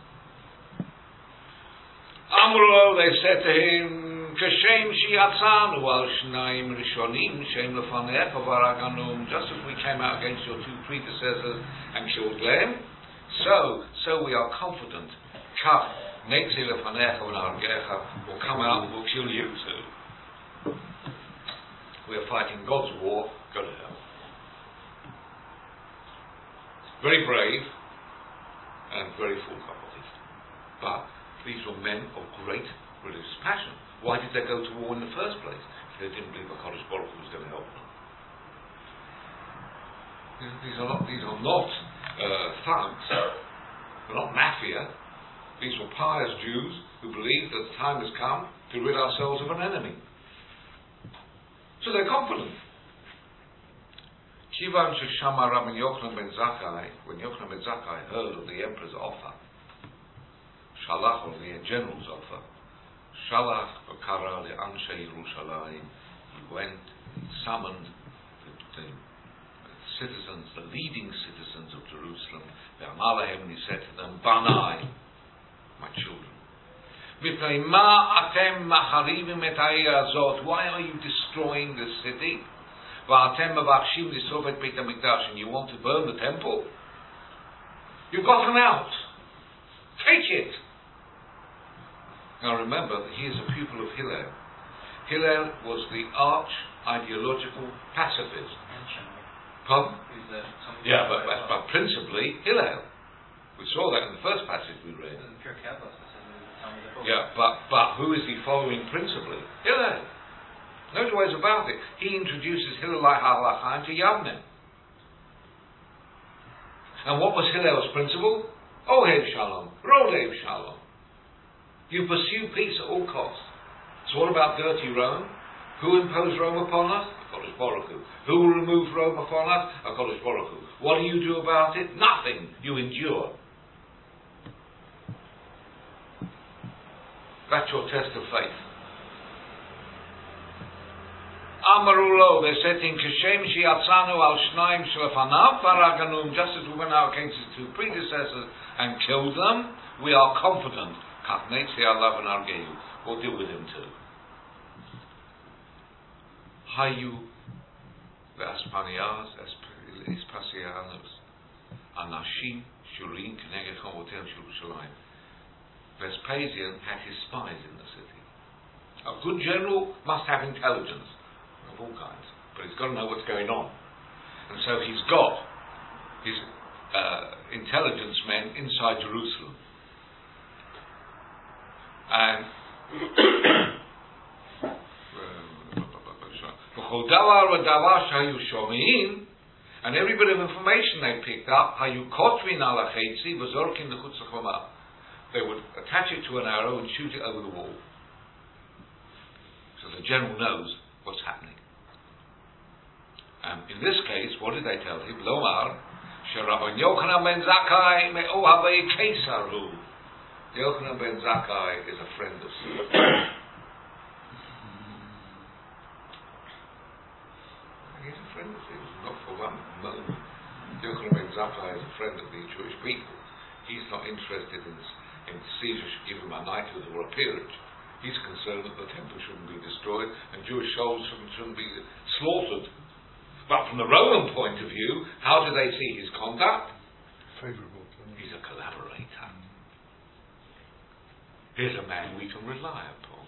Speaker 1: Amro, they said to him, Kashem shiatzanu al shnaim rishonim shem lefanecha varaganum. Just as we came out against your two predecessors and killed them, so so we are confident. Kach netzi lefanecha v'nargecha will come out and will kill you too. We are fighting God's war. Go to hell. Very brave and very full-hearted. But these were men of great religious passion. Why did they go to war in the first place if they didn't believe the Kodesh Baruch Hu was going to help them? These are not, these are not uh, thugs. They're not mafia. These were pious Jews who believed that the time has come to rid ourselves of an enemy. So they're confident. Kivan Sheshama Rabbi Yochanan ben Zakkai, when Yochanan ben Zakkai heard of the emperor's offer, Shalach, or the general's offer, Shalach Bakara the Anshe Yerushalayim, he went, he summoned the, the citizens, the leading citizens of Jerusalem, the Amalahem, and he said to them, Banai, my children, why are you destroying the city? And you want to burn the temple? You've got them out. Take it. Now remember that he is a pupil of Hillel. Hillel was the arch ideological pacifist. Pardon? Yeah, but, but, but principally Hillel. We saw that in the first passage we read. Yeah, but, but who is he following principally? Hillel. No two ways about it. He introduces Hillelite halacha into Yavne. And what was Hillel's principle? Ohev shalom, rodev shalom. You pursue peace at all costs. So what about dirty Rome? Who imposed Rome upon us? HaKadosh Baruch Hu. Who will remove Rome upon us? HaKadosh Baruch Hu. What do you do about it? Nothing. You endure. That's your test of faith. Amarulo, they said in Keshem Shiatzanu al Shnaim Shlefanav Paraganum, just as we went out against his two predecessors and killed them, we are confident. Katnetzi Allah and Argehu. We'll deal with him too. Hayu Ve'aspanias Espasianus Anashim Shurin Keneged Chovotem Yerushalayim. Vespasian had his spies in the city. A good general must have intelligence of all kinds, but he's got to know what's going on. And so he's got his uh, intelligence men inside Jerusalem. And and every bit of information they picked up, they would attach it to an arrow and shoot it over the wall. So the general knows what's happening. Um, in this case, what did they tell him? Lomar, Rabbi Yochanan ben Zakkai me'ohavei Keisaru. Yochanan ben Zakkai is a friend of Caesar. He's a friend of Caesar, not for one moment. Yochanan ben Zakkai is a friend of the Jewish people. He's not interested in, in Caesar should give him a knighthood or a peerage. He's concerned that the temple shouldn't be destroyed and Jewish souls shouldn't, shouldn't be slaughtered. But from the Roman point of view, how do they see his conduct?
Speaker 5: Favourable.
Speaker 1: He's a collaborator. Here's a man we can rely upon.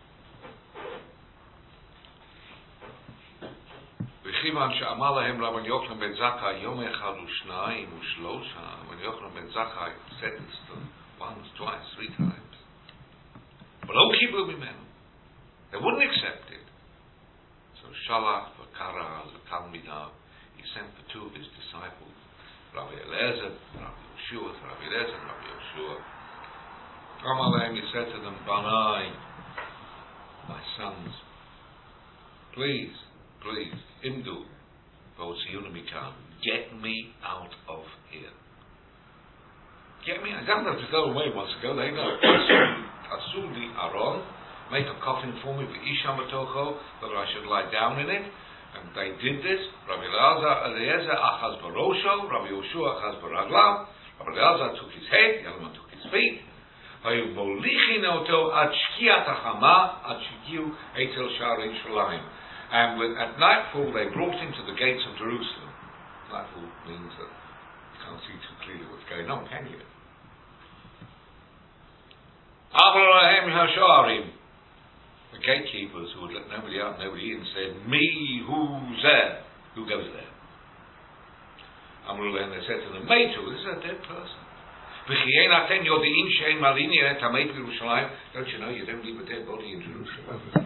Speaker 1: וכיוון שאמר להם רבן יוחנן בן זכאי יום אחד ושניים ושלושה, when Yochanan ben Zakkai said this to them once, twice, three times, but don't keep with me, men. They wouldn't accept it. So Shalach v'kara l'talmidav, he sent for two of his disciples, Rabbi Eliezer, Rabbi Yoshua, Rabbi Eliezer, Rabbi Yoshua. Amaleim, he said to them, Banai, my sons, please, please, imdu, v'otziyunimikam, get me out of here. Get me, I don't have to go away once ago, they know. Asudi Aron, make a coffin for me, v'isham b'tocho, that I should lie down in it. And they did this. Rabbi Eliezer achaz barosho, Rabbi Yoshua achaz baraglav. Rabbi Eliezer took his head, the other one took his feet. Vayu molichin oto ad shkiat hachama ad shigiu etel sha'arei Yerushalayim. And with, at nightfall they brought him to the gates of Jerusalem. Nightfall means that you can't see too clearly what's going on, can you? Avarahem hasharim. The gatekeepers who would let nobody out, nobody in, said, Me, who's there? Who goes there? Amrullah, and they said to them, Meitu, this is a dead person. Don't you know you don't leave a dead body in Jerusalem?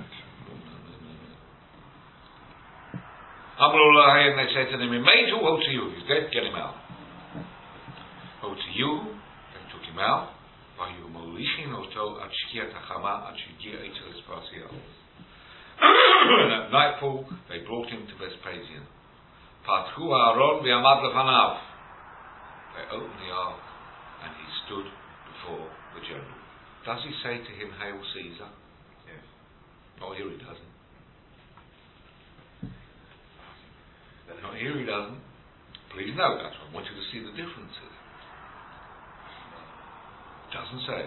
Speaker 1: Amrullah, and they said to them, Meitu, woe to you, he's dead, get him out. Woe to you, they took him out. And at nightfall they brought him to Vespasian. Patchu Aaron v'amad lefanav. They opened the ark and he stood before the general. Does he say to him, Hail Caesar?
Speaker 6: Yes.
Speaker 1: Oh, here he doesn't. No, here he doesn't. Please note, that's why I want you to see the differences. Doesn't say.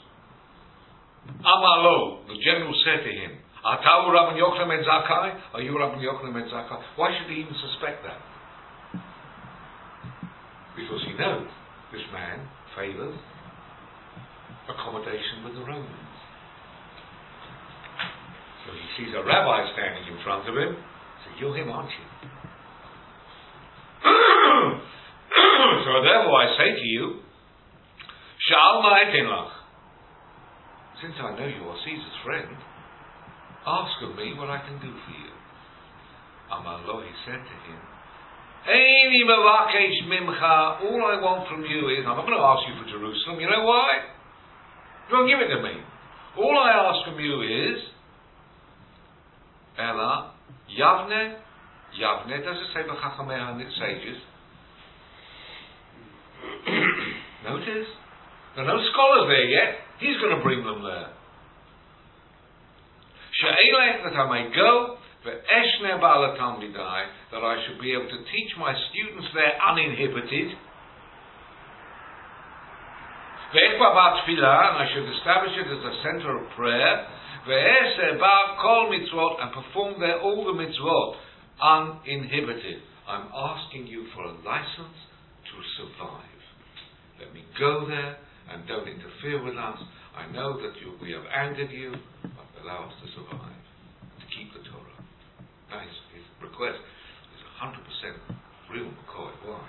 Speaker 1: Amalo, the general said to him, Atau Rabban Yochanan ben Zakkai? Are you Rabban Yochanan ben Zakkai? Why should he even suspect that? Because he knows this man favours accommodation with the Romans. So he sees a rabbi standing in front of him. So you're him, aren't you? So therefore I say to you, Sha'al ma'etin lach. Since I know you are Caesar's friend, ask of me what I can do for you. Amar lo, he said to him, Eini mevakesh mimcha, all I want from you is, I'm not going to ask you for Jerusalem, you know why? You won't give it to me. All I ask from you is, Ela, Yavne, Yavne, does it say the Chachamei sages? Notice? There are no scholars there yet. He's going to bring them there. She'elech, that I may go, ve'eshne ba'al talmidai, that I should be able to teach my students there uninhibited. Ve'ekva ba'at tefillah, and I should establish it as a center of prayer. Ve'eseh ba'al kol mitzvot, and perform there all the mitzvot uninhibited. I'm asking you for a license to survive. Let me go there and don't interfere with us. I know that you, we have angered you, but allow us to survive, to keep the Torah. Now his, his request is one hundred percent real McCoy. Why?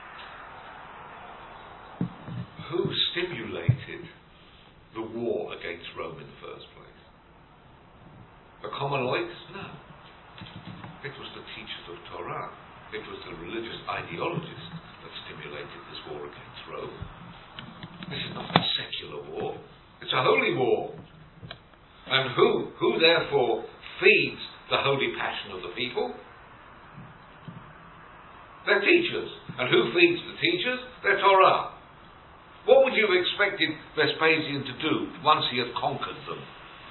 Speaker 1: Who stimulated the war against Rome in the first place? The Commonwealth? No. It was the teachers of Torah. It was the religious ideologists that stimulated this war against Rome. This is not a secular war. It's a holy war. And who, who therefore feeds the holy passion of the people? Their teachers. And who feeds the teachers? Their Torah. What would you have expected Vespasian to do once he had conquered them?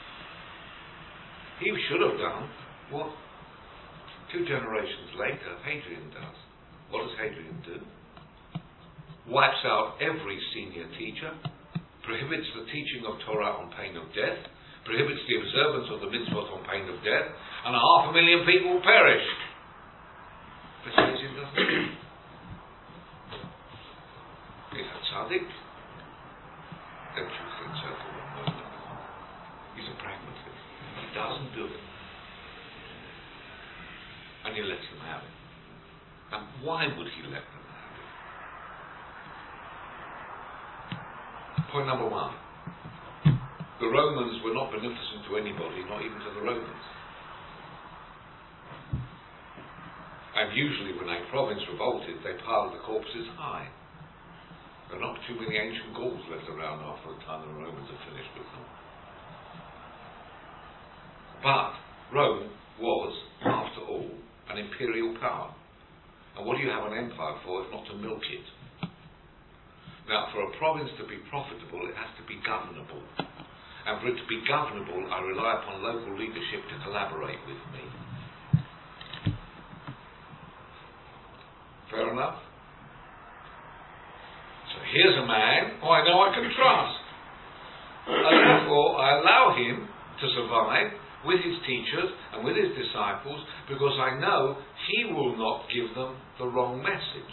Speaker 1: He should have done what two generations later Hadrian does. What does Hadrian do? Wipes out every senior teacher, prohibits the teaching of Torah on pain of death, prohibits the observance of the mitzvot on pain of death, and a half a million people perish. Vespasian doesn't do it. He's a tzaddik. Don't you think so for one moment? He's a pragmatist. He doesn't do it. And he lets them have it. And why would he let them have it? Point number one. The Romans were not beneficent to anybody, not even to the Romans. And usually when a province revolted, they piled the corpses high. There are not too many ancient Gauls left around after the time the Romans had finished with them. But Rome was, after all, an imperial power. And what do you have an empire for if not to milk it? Now, for a province to be profitable, it has to be governable. And for it to be governable, I rely upon local leadership to collaborate with me. Fair enough? So here's a man who I know I can trust. And therefore, I allow him to survive with his teachers and with his disciples because I know he will not give them the wrong message.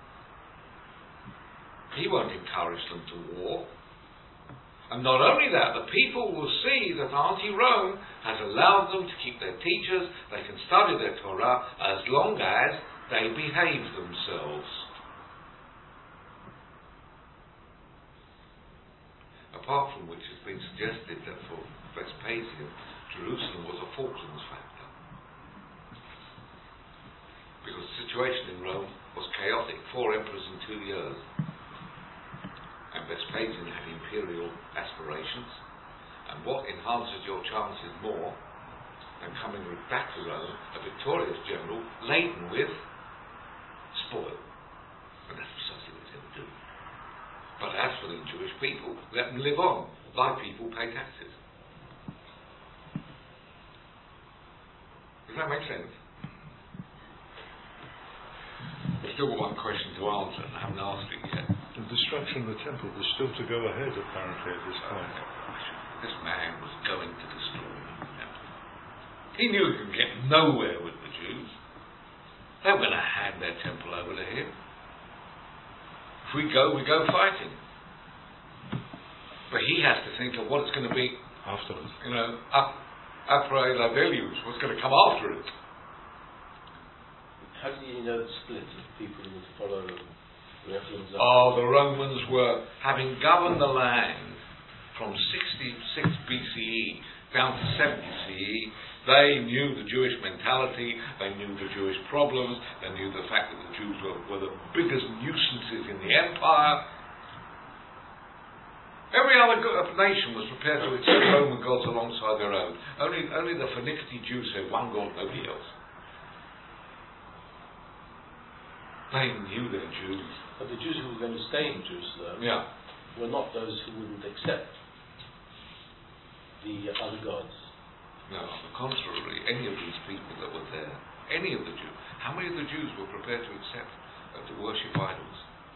Speaker 1: He won't encourage them to war. And not only that, the people will see that Auntie Rome has allowed them to keep their teachers, they can study their Torah as long as they behave themselves. Apart from which has been suggested that for Vespasian, Jerusalem was a Falklands factor. Because the situation in Rome was chaotic, four emperors in two years. And Vespasian had imperial aspirations. And what enhances your chances more than coming back to Rome, a victorious general, laden with spoil? And that's precisely what he's going to do. But as for the Jewish people, let them live on. Thy people pay taxes. Does that make sense? I've still got one question to answer, and I haven't asked it yet.
Speaker 5: The destruction of the temple was still to go ahead, apparently, at this point.
Speaker 1: This man was going to destroy the temple. He knew he could get nowhere with the Jews. They were going to hand their temple over to him. If we go, we go fighting. But he has to think of what it's going to be
Speaker 5: Afterwards.
Speaker 1: You know, up, après la deluge, what's going to come after it.
Speaker 2: How do you know the split of people who would follow the reference?
Speaker 1: Oh, the Romans were, having governed the land from sixty-six B C E down to seventy C E, they knew the Jewish mentality, they knew the Jewish problems, they knew the fact that the Jews were, were the biggest nuisances in the empire. Every other go- nation was prepared to accept Roman gods alongside their own. Only, only the Phoenician Jews said one god, nobody else. They knew their Jews.
Speaker 2: But the Jews who were going to stay in Jerusalem
Speaker 1: Yeah.
Speaker 2: were not those who wouldn't accept the other gods.
Speaker 1: No, on the contrary, any of these people that were there, any of the Jews, how many of the Jews were prepared to accept, uh, to worship idols?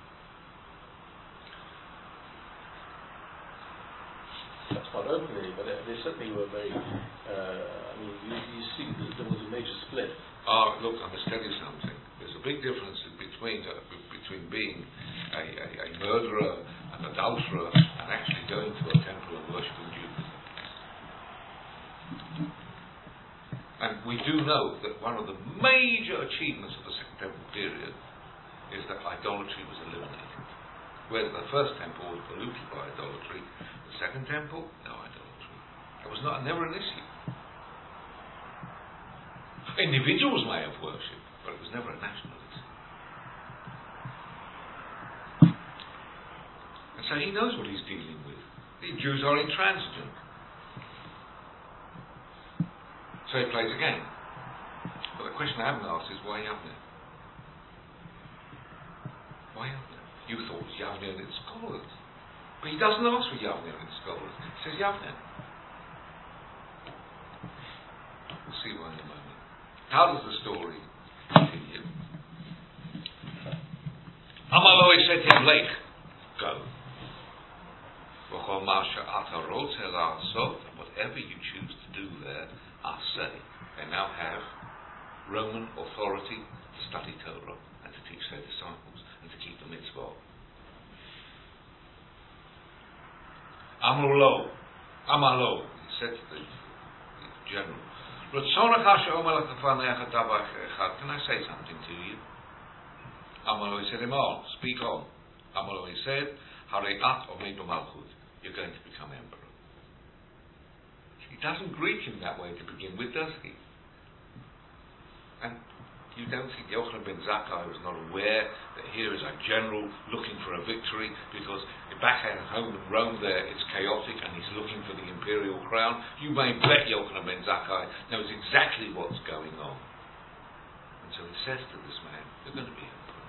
Speaker 2: That's not openly, but they, they certainly were very. Uh, I mean, you, you see that there was a major split.
Speaker 1: Ah, look, I must tell you something. There's a big difference between uh, between between being a, a, a murderer, an adulterer, and actually going to a temple and worshipping Jupiter. And we do know that one of the major achievements of the Second Temple period is that idolatry was eliminated. Where the first temple was polluted by idolatry, the second temple, no idolatry. It was not never an issue. Individuals may have worshipped, but it was never a national issue. And so he knows what he's dealing with. The Jews are intransigent. So he plays a game. But the question I haven't asked is why Yavneh? Why Yavneh? You thought it was Yavneh and its scholars. But he doesn't ask for Yavneh and its scholars. He says Yavneh. We'll see why in a moment. How does the story continue? Amaloi said to him, Lech, go. Whatever you choose to do there, I say. They now have Roman authority to study Torah and to teach their disciples and to keep the mitzvah. Amrulo, Amalo, he said to the, the general, can I say something to you? Amalo said him on, speak on. Amalo said, Hareat Omedu Malchut, you're going to become emperor. He doesn't greet him that way to begin with, does he? And you don't think Yochanan ben Zakkai was not aware that here is a general looking for a victory, because back at home in Rome there it's chaotic and he's looking for the imperial crown. You may bet Yochanan ben Zakkai knows exactly what's going on. And so he says to this man, you're going to be emperor.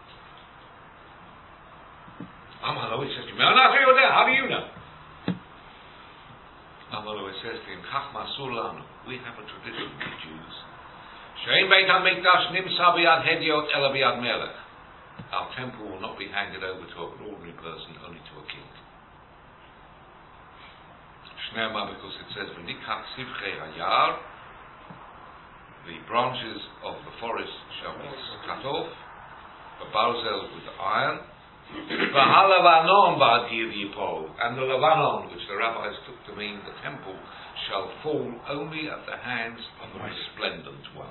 Speaker 1: Amalo, he says to me, how do you know? Amalo says to him, we have a tradition with the Jews. Our temple will not be handed over to an ordinary person, only to a king. Because it says, the branches of the forest shall be cut off, the barzel with iron, and the Levanon, which the rabbis took to mean the temple, shall fall only at the hands of the resplendent one.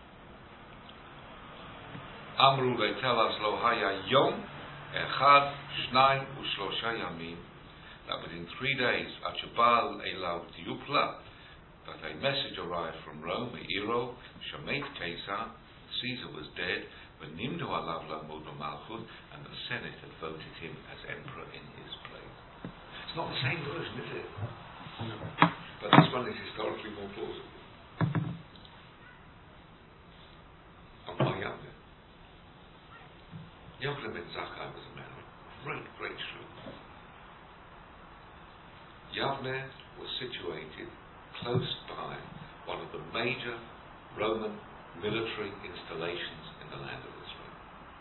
Speaker 1: Amru, they tell us, Lo haya yom echad shnaim ushlosha yamim, that within three days, Achubal elav diupla, that a message arrived from Rome, Ero, Shemet Caesar, Caesar was dead, but Nimdu alav lamud malchut, and the Senate had voted him as emperor in his place. It's not the same version, is it? No. But this one is historically more plausible. On my Yavneh. Yochanan ben Zakkai was a man of great, great truth. Yavneh was situated close by one of the major Roman military installations in the land of Israel.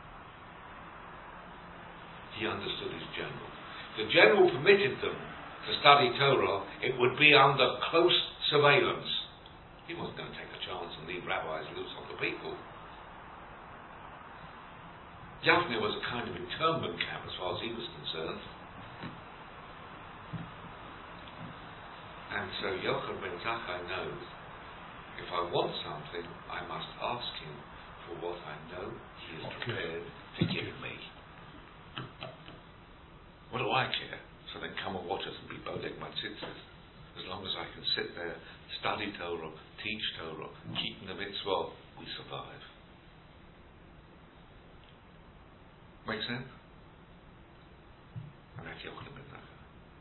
Speaker 1: He understood his general. The general permitted them to study Torah. It would be under close surveillance. He wasn't going to take a chance and leave rabbis loose on the people. Yavneh was a kind of internment camp as far as he was concerned. And so Yochanan ben Zakkai knows, if I want something, I must ask him for what I know he is prepared to give me. What do I care? So then come and watch us and be bodek matzitzes. As long as I can sit there, study Torah, teach Torah, keep the mitzvah, we survive. Make sense? And that's Yochanan ben Zakkai.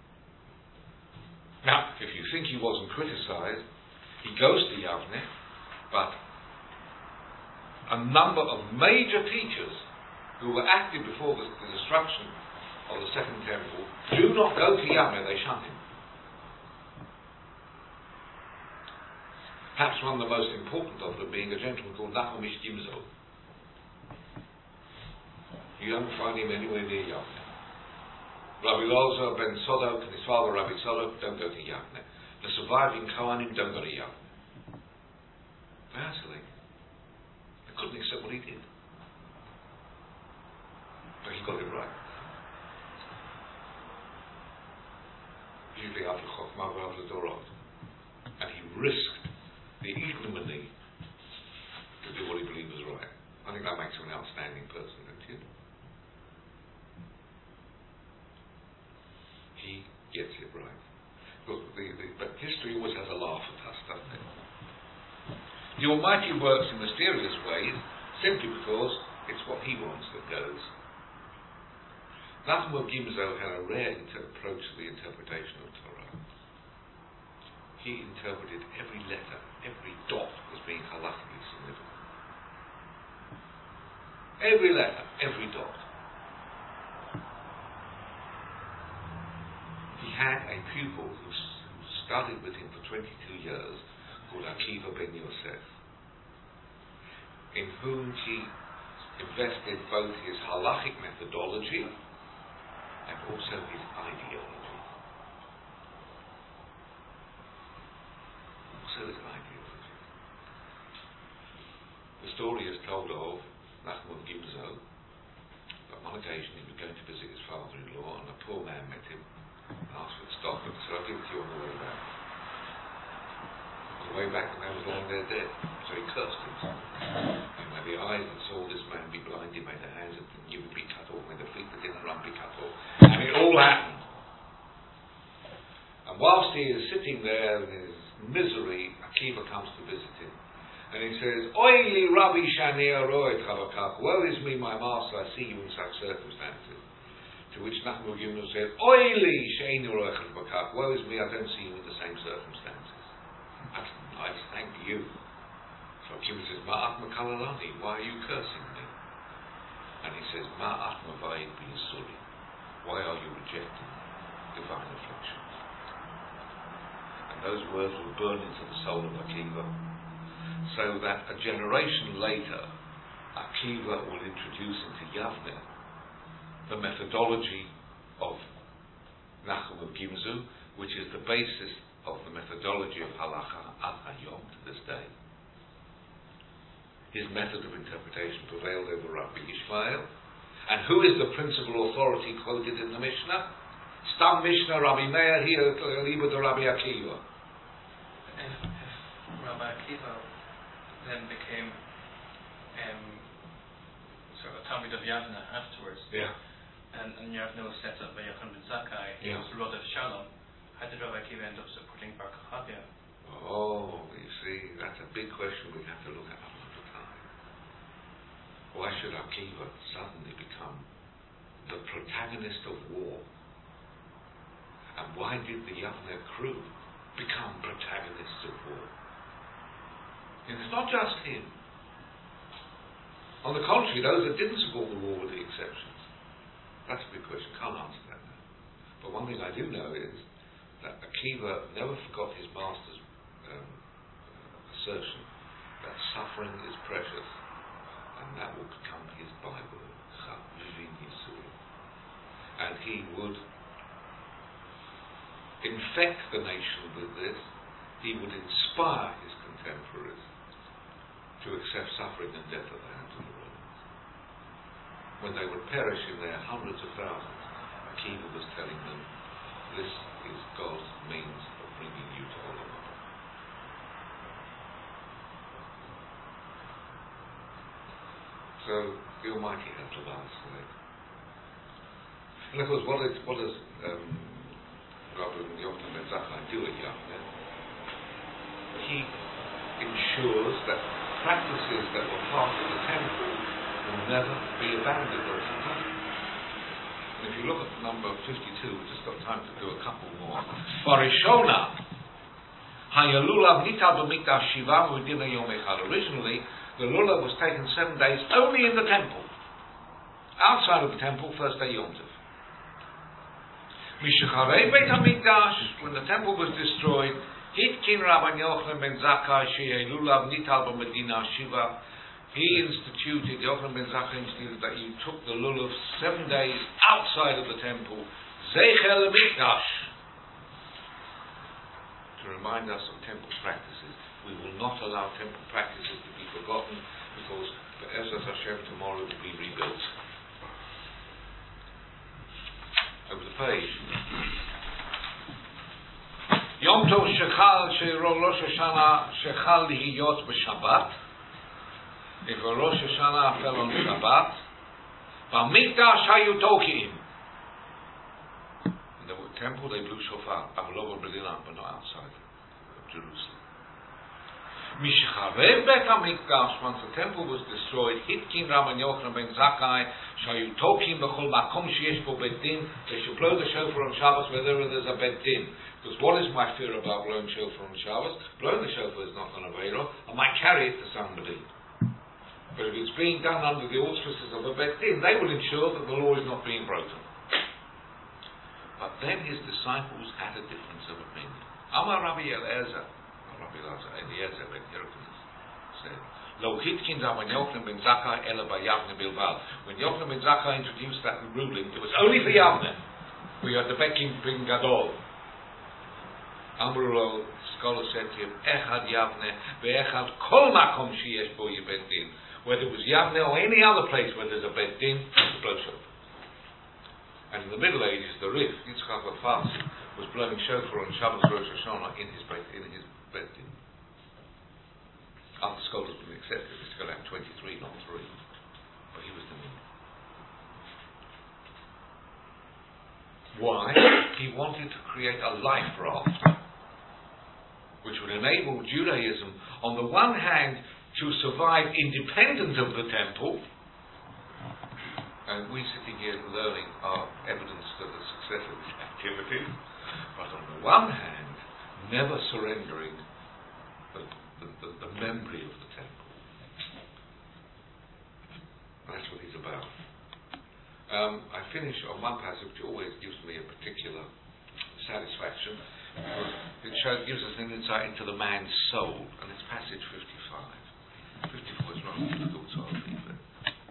Speaker 1: Now, if you think he wasn't criticised, he goes to Yavneh, but a number of major teachers who were active before the, the destruction of the Second Temple do not go to Yavneh, they shun him. Perhaps one of the most important of them being a gentleman called Nachum Ish Gimzo. You don't find him anywhere near Yavneh. Rabbi Loza ben Sodok and his father Rabbi Sodok don't go to Yavneh. The surviving Kohanim don't go to Yavneh. Fascinating. They couldn't accept what he did. But he got it right. Usually after Chokhmah, after Dorot. And he risked the ignominy to do what he believed was right. I think that makes him an outstanding person, don't you? He gets it right. Look, the, the, but history always has a laugh at us, doesn't it? The Almighty works in mysterious ways simply because it's what He wants that goes. Nachum of Gimzo had a rare inter- approach to the interpretation of Torah. He interpreted every letter, every dot as being halachically significant. Every letter, every dot. He had a pupil who, s- who studied with him for twenty-two years called Akiva ben Yosef, in whom he invested both his halachic methodology and also his ideology. Also his ideology. The story is told of Nachum of Gimzo. On one occasion he was going to visit his father-in-law, and a poor man met him and asked for the stock, and said, "I'll give it to you on the way back." On the way back, the man was lying there dead, so he cursed him. And when the eyes that saw this man be blinded, made the hands that knew would be cut off, made the feet that didn't run be cut off. And it all happened. And whilst he is sitting there in his misery, Akiva comes to visit him. And he says, "Oili Rabbi Shani Aroed Chavakach, woe is me, my master, I see you in such circumstances." To which Nachum of Gimzo said, "Oili Sheini Aroed Chavakach, woe is me, I don't see you in the same circumstances." That's nice, thank you. So Akiva says, "Ma'at Makalalani, why are you cursing me?" And he says, "Ma'at Mavayid B'Yisuri, why are you rejecting divine afflictions?" And those words will burn into the soul of Akiva, so that a generation later, Akiva will introduce into Yavne the methodology of Nachum of Gimzo, which is the basis of the methodology of Halacha ad hayom to this day. His method of interpretation prevailed over Rabbi Ishmael. And who is the principal authority quoted in the Mishnah? Stam Mishnah Rabbi Meir here, Liba to Rabbi Akiva.
Speaker 3: If, if Rabbi Akiva then became um, sort of a Talmud of Yavne afterwards,
Speaker 1: Yeah.
Speaker 3: and, and Yavne was set up by Yochanan ben Zakkai, he
Speaker 1: Yeah.
Speaker 3: was the Rod of Shalom, how did Rabbi Akiva end up supporting Bar Kochava?
Speaker 1: Oh, you see, that's a big question we have to look at another time. Why should Akiva suddenly become the protagonist of war? And why did the Yavne crew become protagonists of war? And it's not just him. On the contrary, those that didn't support the war were the exceptions. That's a big question. Can't answer that now. But one thing I do know is that Akiva never forgot his master's um, assertion that suffering is precious, and that will become his Bible. And he would infect the nation with this. He would inspire his contemporaries to accept suffering and death at the hands of the Romans. When they would perish in their hundreds of thousands, Akiva was telling them, this is God's means of bringing you to Olam Haba. So the Almighty has the last say. And of course, what, is, what does um, Rabbi Yochanan ben Zakkai do at Yavne? He ensures that practices that were part of the temple will never be abandoned or forgotten. And if you look at number fifty-two, we've just got time to do a couple more. Barishona, Hayalulav Nital B'Mikdash Shiva V'Dina Yom Echad. Originally, the lulav was taken seven days only in the temple. Outside of the temple, first day Yom Tov. Mishacharei Beit HaMikdash, when the temple was destroyed, Hitkin Rabbi Yochanan ben Zakkai Sheyei Lulav Nital B'Medina Shiva. He instituted, Yochanan ben Zakkai instituted that you took the lulav seven days outside of the temple, Zeichel Mikdash, to remind us of temple practices. We will not allow temple practices to be forgotten, because for Ezras Hashem tomorrow will be rebuilt. page. Yom Tov Shechal Sheiro Rosh Hashanah Shechal Lihiyot B'Shabbat. If a Rosh Hashanah fell on Shabbat, B'Mikdash Hayu Tokiim. In the temple they blew shofar, Avlov B'Dinan, but not outside of Jerusalem. Mishcharev Bet HaMikdash, once the temple was destroyed, Hitkin Rabban Yochanan ben Zakkai, Shayu Tokim B'Chol Makom Sheyesh Bo Bet Din. They should blow the shofar on Shabbos wherever there's a Bet Din. Because what is my fear about blowing shofar on Shabbos? Blowing the shofar is not an Aveiro. I might carry it to somebody. But if it's being done under the auspices of a Bet Din, they will ensure that the law is not being broken. But then his disciples had a difference of opinion. Amar Rabbi Eliezer, Rabbi Eliezer ben Hyrcanus said, Lo hitkin Rabban Yochanan ben Zakkai ela b'Yavne bilvad. When Yochanan ben Zakkai introduced that ruling, it was only for Yavne. We had the Bekim ben Gadol. Amrulo, scholar said to him, Echad Yavne ve'echad kol makom sheyesh bo yebet din. Whether it was Yavne or any other place where there's a bet din, it's a blow shofar. And in the Middle Ages, the Rif, Yitzchak Farsi, was blowing shofar on Shabbos Rosh Hashanah in his bet in his bet din. Other scholars wouldn't accept it. It's got to have twenty-three, not three. But he was the man. Why? He wanted to create a life raft which would enable Judaism, on the one hand, to survive independent of the temple, and we sitting here learning are evidence to the success of this activity, but on the one hand, never surrendering the, the, the, the memory of the temple. That's what he's about. Um, I finish on one passage which always gives me a particular satisfaction. It shows, gives us an insight into the man's soul, and it's passage fifty-five. fifty-four is rather difficult, so I'll leave it.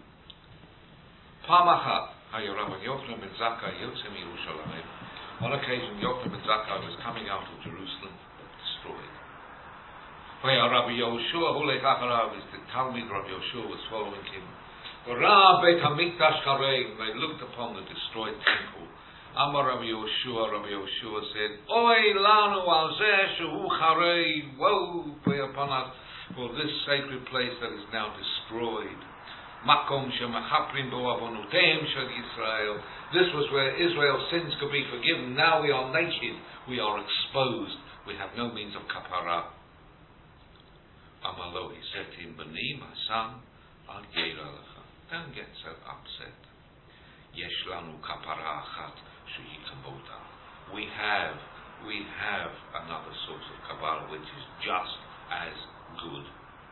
Speaker 1: Pamachat, Rabban Yochanan ben Zakkai Yotze miYerushalayim. On occasion, Yochanan ben Zakkai was coming out of Jerusalem, destroyed. Rabbi Yehoshua Hulech Acharav, the Talmid Rabbi Yehoshua was following him. Ra Beit HaMikdash Charein, they looked upon the destroyed temple. Amar Rabbi Yehoshua, Rabbi Yehoshua said, Oy lanu al zeh shehu Charein, woe be upon us for this sacred place that is now destroyed. Makom shemachaprim bo avonoteim shel Yisrael. This was where Israel's sins could be forgiven. Now we are naked, we are exposed, we have no means of kapara. Amalo, he said to him, Bani, my son, al yeira lecha. Don't get so upset. Yesh lanu kapara achat shehi kaboda. We have, we have another source of kapara which is just as good.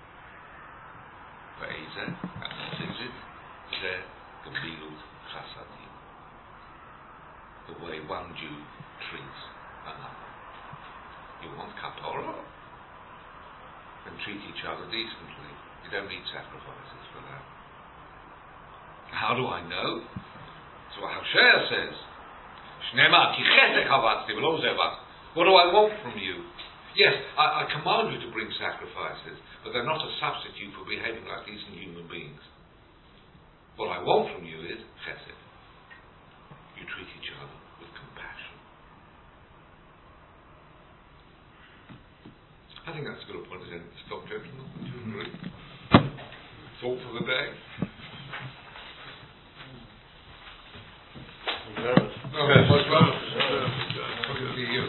Speaker 1: Ve'ezeh, and what is it? Zeh gemilut chasadim. The way one Jew treats another. You want kapara? Then treat each other decently. You don't need sacrifices for that. How do I know? So what Hosea says. Shnema ki chesed chavatzi v'lo zevat. What do I want from you? Yes, I, I command you to bring sacrifices, but they're not a substitute for behaving like decent human beings. What I want from you is chesed. You treat each other with compassion. I think that's a good point to stop, gentlemen. Do you agree? Thought for the day.
Speaker 5: No, much better. You.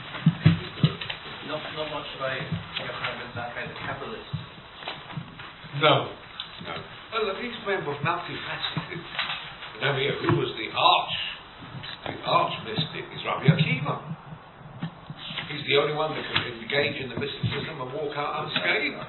Speaker 3: Not, not much about Yochanan ben Zakkai, the capitalist.
Speaker 1: No. No. Well, these men were multifaceted. Now here, who was the arch, the arch mystic? Is Rabbi Akiva. He's the only one that can engage in the mysticism and walk out unscathed.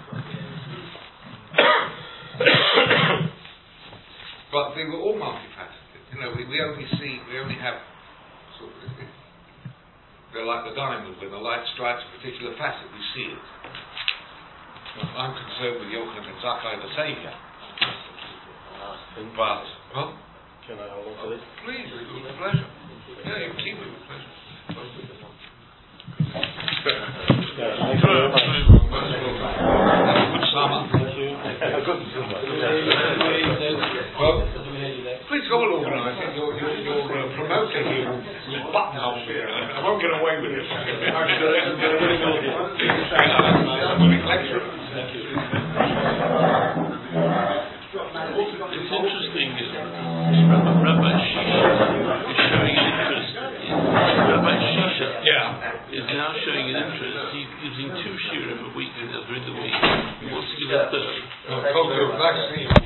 Speaker 1: But they were all multifaceted. You know, we, we only see, we only have sort of, they're like the diamond, when the light strikes a particular facet, we see it. I'm concerned with Yochanan ben Zakkai, the Saviour. But, well,
Speaker 2: Can I hold on to this?
Speaker 1: please, with pleasure. Yeah, you keep it with pleasure.
Speaker 2: Yeah, thank you very much.
Speaker 1: Have a good summer.
Speaker 2: Thank you. A good summer.
Speaker 1: Well, please go and organise it. You're, you're, you're uh, promoting thinking, you buttonhole here, I won't get away with this.
Speaker 7: It's interesting, uh, Rabbi, Rabbi Shisha is showing an interest in, Rabbi Shisha
Speaker 1: Yeah.
Speaker 7: is now showing an interest. He's using two shiurim a week during the week. He wants to give a third.
Speaker 1: Because of vaccine.